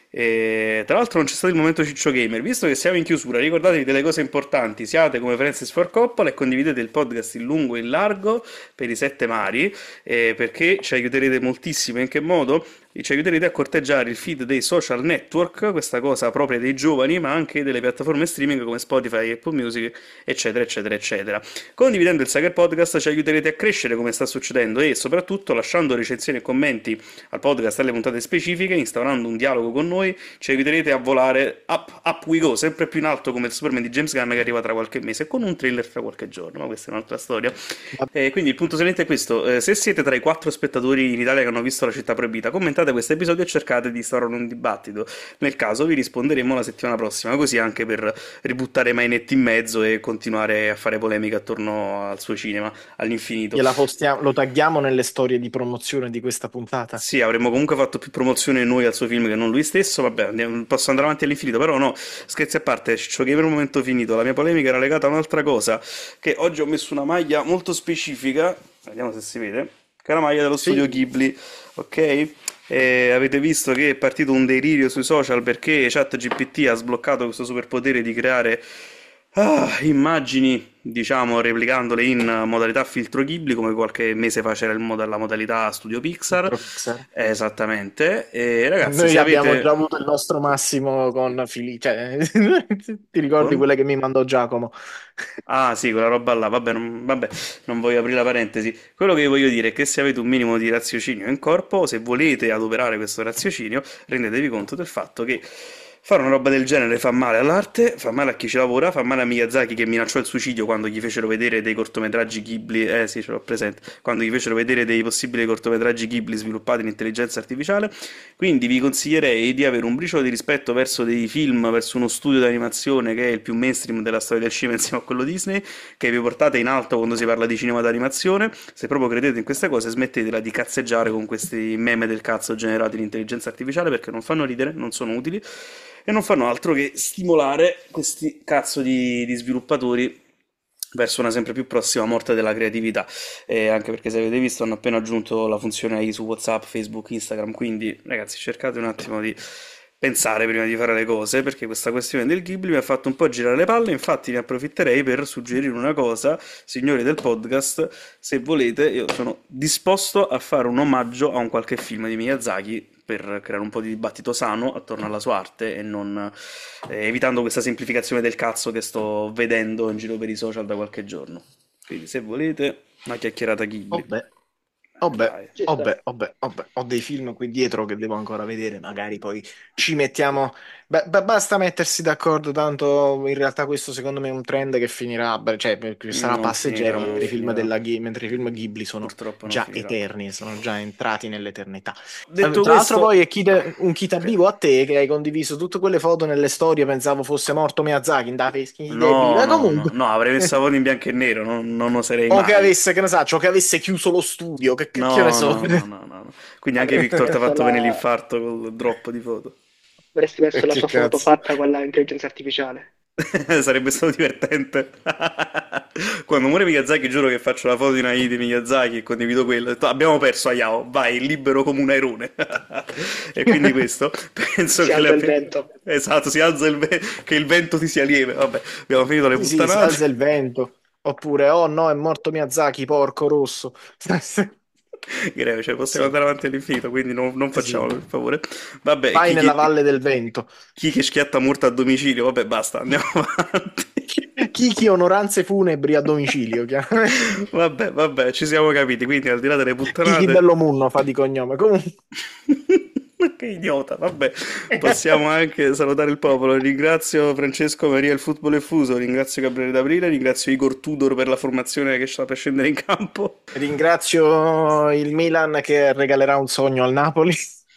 e tra l'altro non c'è stato il momento Ciccio Gamer, visto che siamo in chiusura, ricordatevi delle cose importanti, siate come Francis Ford Coppola e condividete il podcast in lungo e in largo per i sette mari, eh, perché ci aiuterete moltissimo. In che modo? Ci aiuterete a corteggiare il feed dei social network, questa cosa propria dei giovani, ma anche delle piattaforme streaming come Spotify, Apple Music, eccetera, eccetera, eccetera. Condividendo il Sager Podcast ci aiuterete a crescere come sta succedendo e soprattutto lasciando recensioni e commenti al podcast e alle puntate specifiche, instaurando un dialogo con noi, ci aiuterete a volare up, up we go, sempre più in alto come il Superman di James Gunn che arriva tra qualche mese con un trailer tra qualche giorno, ma questa è un'altra storia. E quindi il punto saliente è questo: eh, se siete tra i quattro spettatori in Italia che hanno visto La città proibita, commentate questo episodio e cercate di instaurare un dibattito. Nel caso vi risponderemo la settimana prossima, così anche per ributtare Mainetti in mezzo e continuare a fare polemica attorno al suo cinema all'infinito. Gliela postiamo, lo tagghiamo nelle storie di promozione di questa puntata. Sì, avremmo comunque fatto più promozione noi al suo film che non lui stesso. Vabbè, andiamo- posso andare avanti all'infinito, però no, scherzi a parte, Ciccio Gamer un momento finito. La mia polemica era legata a un'altra cosa, che oggi ho messo una maglia molto specifica, vediamo se si vede, che è la maglia dello studio Sì, Ghibli, ok? E avete visto che è partito un delirio sui social perché ChatGPT ha sbloccato questo superpotere di creare ah, immagini, diciamo, replicandole in modalità filtro Ghibli, come qualche mese fa c'era il mod- la modalità Studio Pixar. Filtro Pixar. Eh, Esattamente. E ragazzi, Noi se abbiamo già avete... avuto il nostro massimo con Fili, cioè, ti ricordi Con? quelle che mi mandò Giacomo? Ah sì, quella roba là, vabbè non, vabbè, non voglio aprire la parentesi. Quello che voglio dire è che se avete un minimo di raziocinio in corpo, se volete adoperare questo raziocinio, rendetevi conto del fatto che fare una roba del genere fa male all'arte, fa male a chi ci lavora, fa male a Miyazaki che minacciò il suicidio quando gli fecero vedere dei cortometraggi Ghibli, eh sì, ce l'ho presente, quando gli fecero vedere dei possibili cortometraggi Ghibli sviluppati in intelligenza artificiale. Quindi vi consiglierei di avere un briciolo di rispetto verso dei film, verso uno studio di animazione che è il più mainstream della storia del cinema insieme a quello Disney, che vi portate in alto quando si parla di cinema d'animazione. Se proprio credete in queste cose, smettetela di cazzeggiare con questi meme del cazzo generati in intelligenza artificiale perché non fanno ridere, non sono utili e non fanno altro che stimolare questi cazzo di, di sviluppatori verso una sempre più prossima morte della creatività. E anche perché se avete visto hanno appena aggiunto la funzione A I su WhatsApp, Facebook, Instagram, quindi ragazzi cercate un attimo di pensare prima di fare le cose, perché questa questione del Ghibli mi ha fatto un po' girare le palle. Infatti ne approfitterei per suggerire una cosa, signori del podcast: se volete io sono disposto a fare un omaggio a un qualche film di Miyazaki per creare un po' di dibattito sano attorno alla sua arte e non eh, evitando questa semplificazione del cazzo che sto vedendo in giro per i social da qualche giorno. Quindi se volete una chiacchierata Ghibli. Vabbè, Eh, vabbè, dai. Ci sta. vabbè, vabbè, vabbè. Ho dei film qui dietro che devo ancora vedere, magari poi ci mettiamo. Beh, beh, basta mettersi d'accordo, tanto in realtà questo secondo me è un trend che finirà, beh, cioè perché sarà Non passeggero, finirà, non mentre i film finirà. della Ghi- mentre i film Ghibli sono Purtroppo non già finirà. eterni, sono già entrati nell'eternità. Eh, Detto Tra l'altro questo, poi è kit- un kit a ok. vivo a te che hai condiviso tutte quelle foto nelle storie, pensavo fosse morto Miyazaki in da feschi debiti, No, ma no, no, comunque. no, avrei messo la foto in bianco e nero, non, non oserei O che mai. avesse, che ne so, o che avesse chiuso lo studio, che cacchio ne No, so. no, no, no, no, no. Quindi anche Avresti Victor ti ha messo fatto venire la, l'infarto col drop di foto. avresti messo la Che sua foto cazzo. fatta con l'intelligenza artificiale. Sarebbe stato divertente. Quando muore Miyazaki, giuro che faccio la foto di Nai di Miyazaki e condivido quello. Ho detto, abbiamo perso Hayao, vai, libero come un airone. E quindi questo, penso Si che le alza il abbia... vento. Esatto, si alza il ve- che il vento ti sia lieve. Vabbè, abbiamo finito le Sì, sì, si puttanate. alza il vento. Oppure, oh no, è morto Miyazaki, porco rosso. Greve, cioè possiamo Sì, andare avanti all'infinito, quindi non, non sì. facciamolo per favore. Vabbè, e Vai chi, nella chi, valle del vento. chi che schiatta Murta a domicilio, vabbè, basta, andiamo avanti. Kiki onoranze funebri a domicilio, chiaramente. Vabbè, vabbè, ci siamo capiti, quindi al di là delle Kiki puttanate... Bellomunno fa di cognome. Comunque, Che idiota, vabbè, possiamo anche salutare il popolo. Ringrazio Francesco Maria il Football è Fuso, ringrazio Gabriele D'Aprile, ringrazio Igor Tudor per la formazione che sta per scendere in campo. ringrazio il Milan che regalerà un sogno al Napoli.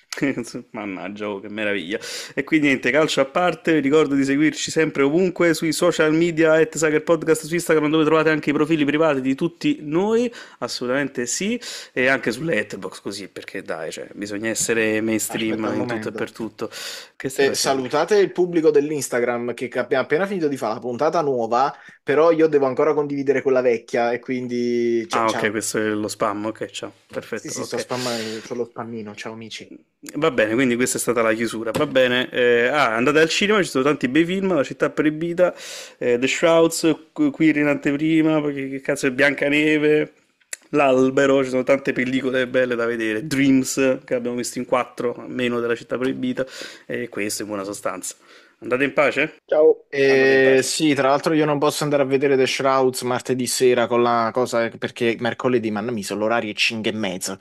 Mannaggia, oh, che meraviglia. E quindi niente, calcio a parte, vi ricordo di seguirci sempre ovunque sui social media at Sacher Podcast su Instagram, dove trovate anche i profili privati di tutti noi, assolutamente sì, e anche sulle Letterboxd, così, perché dai, cioè, bisogna essere mainstream Aspetta un in tutto e momento. per tutto. Che stai Eh, facendo? salutate il pubblico dell'Instagram che abbiamo appena finito di fare la puntata nuova, però io devo ancora condividere quella vecchia e quindi ciao. Ah, ok, ciao. questo è lo spam, ok, ciao, Sì, perfetto, sì, sto ok. spammando, c'ho lo spammino, ciao amici. Va bene, quindi questa è stata la chiusura, va bene. Eh, ah, andate al cinema, ci sono tanti bei film, La città proibita, eh, The Shrouds, Qu- Queer in anteprima, poi che, che cazzo è Biancaneve, L'Albero, ci sono tante pellicole belle da vedere, Dreams, che abbiamo visto in quattro, a meno della città proibita, e questo in buona sostanza. Andate in pace? Ciao. Andate in Eh, pace. sì, tra l'altro io non posso andare a vedere The Shrouds martedì sera con la cosa perché mercoledì, ma mi sono l'orario è cinque e mezza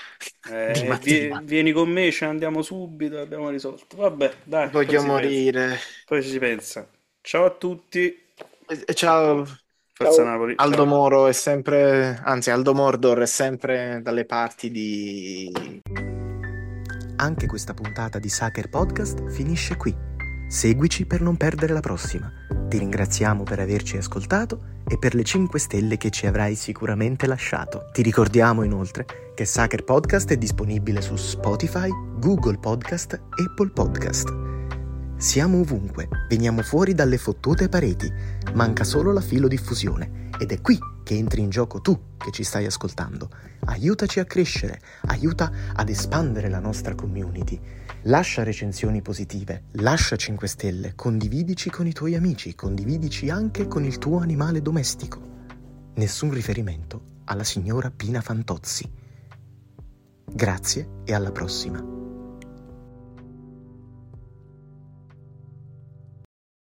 di Eh, vie- mattina. vieni con me, ce ne andiamo subito, abbiamo risolto. Vabbè, dai, poi Voglio si pensa. morire. Poi ci si pensa. Ciao a tutti. Eh, Ciao. Forza Ciao. Napoli, Aldo ciao. Moro è sempre, anzi Aldo Mordor è sempre dalle parti di... Anche questa puntata di Sacher Podcast finisce qui. Seguici per non perdere la prossima. Ti ringraziamo per averci ascoltato e per le cinque stelle che ci avrai sicuramente lasciato. Ti ricordiamo inoltre che Sacher Podcast è disponibile su Spotify, Google Podcast, Apple Podcast. Siamo ovunque, veniamo fuori dalle fottute pareti, manca solo la filodiffusione ed è qui che entri in gioco tu che ci stai ascoltando. Aiutaci a crescere, aiuta ad espandere la nostra community. Lascia recensioni positive, lascia cinque stelle, condividici con i tuoi amici, condividici anche con il tuo animale domestico. Nessun riferimento alla signora Pina Fantozzi. Grazie e alla prossima.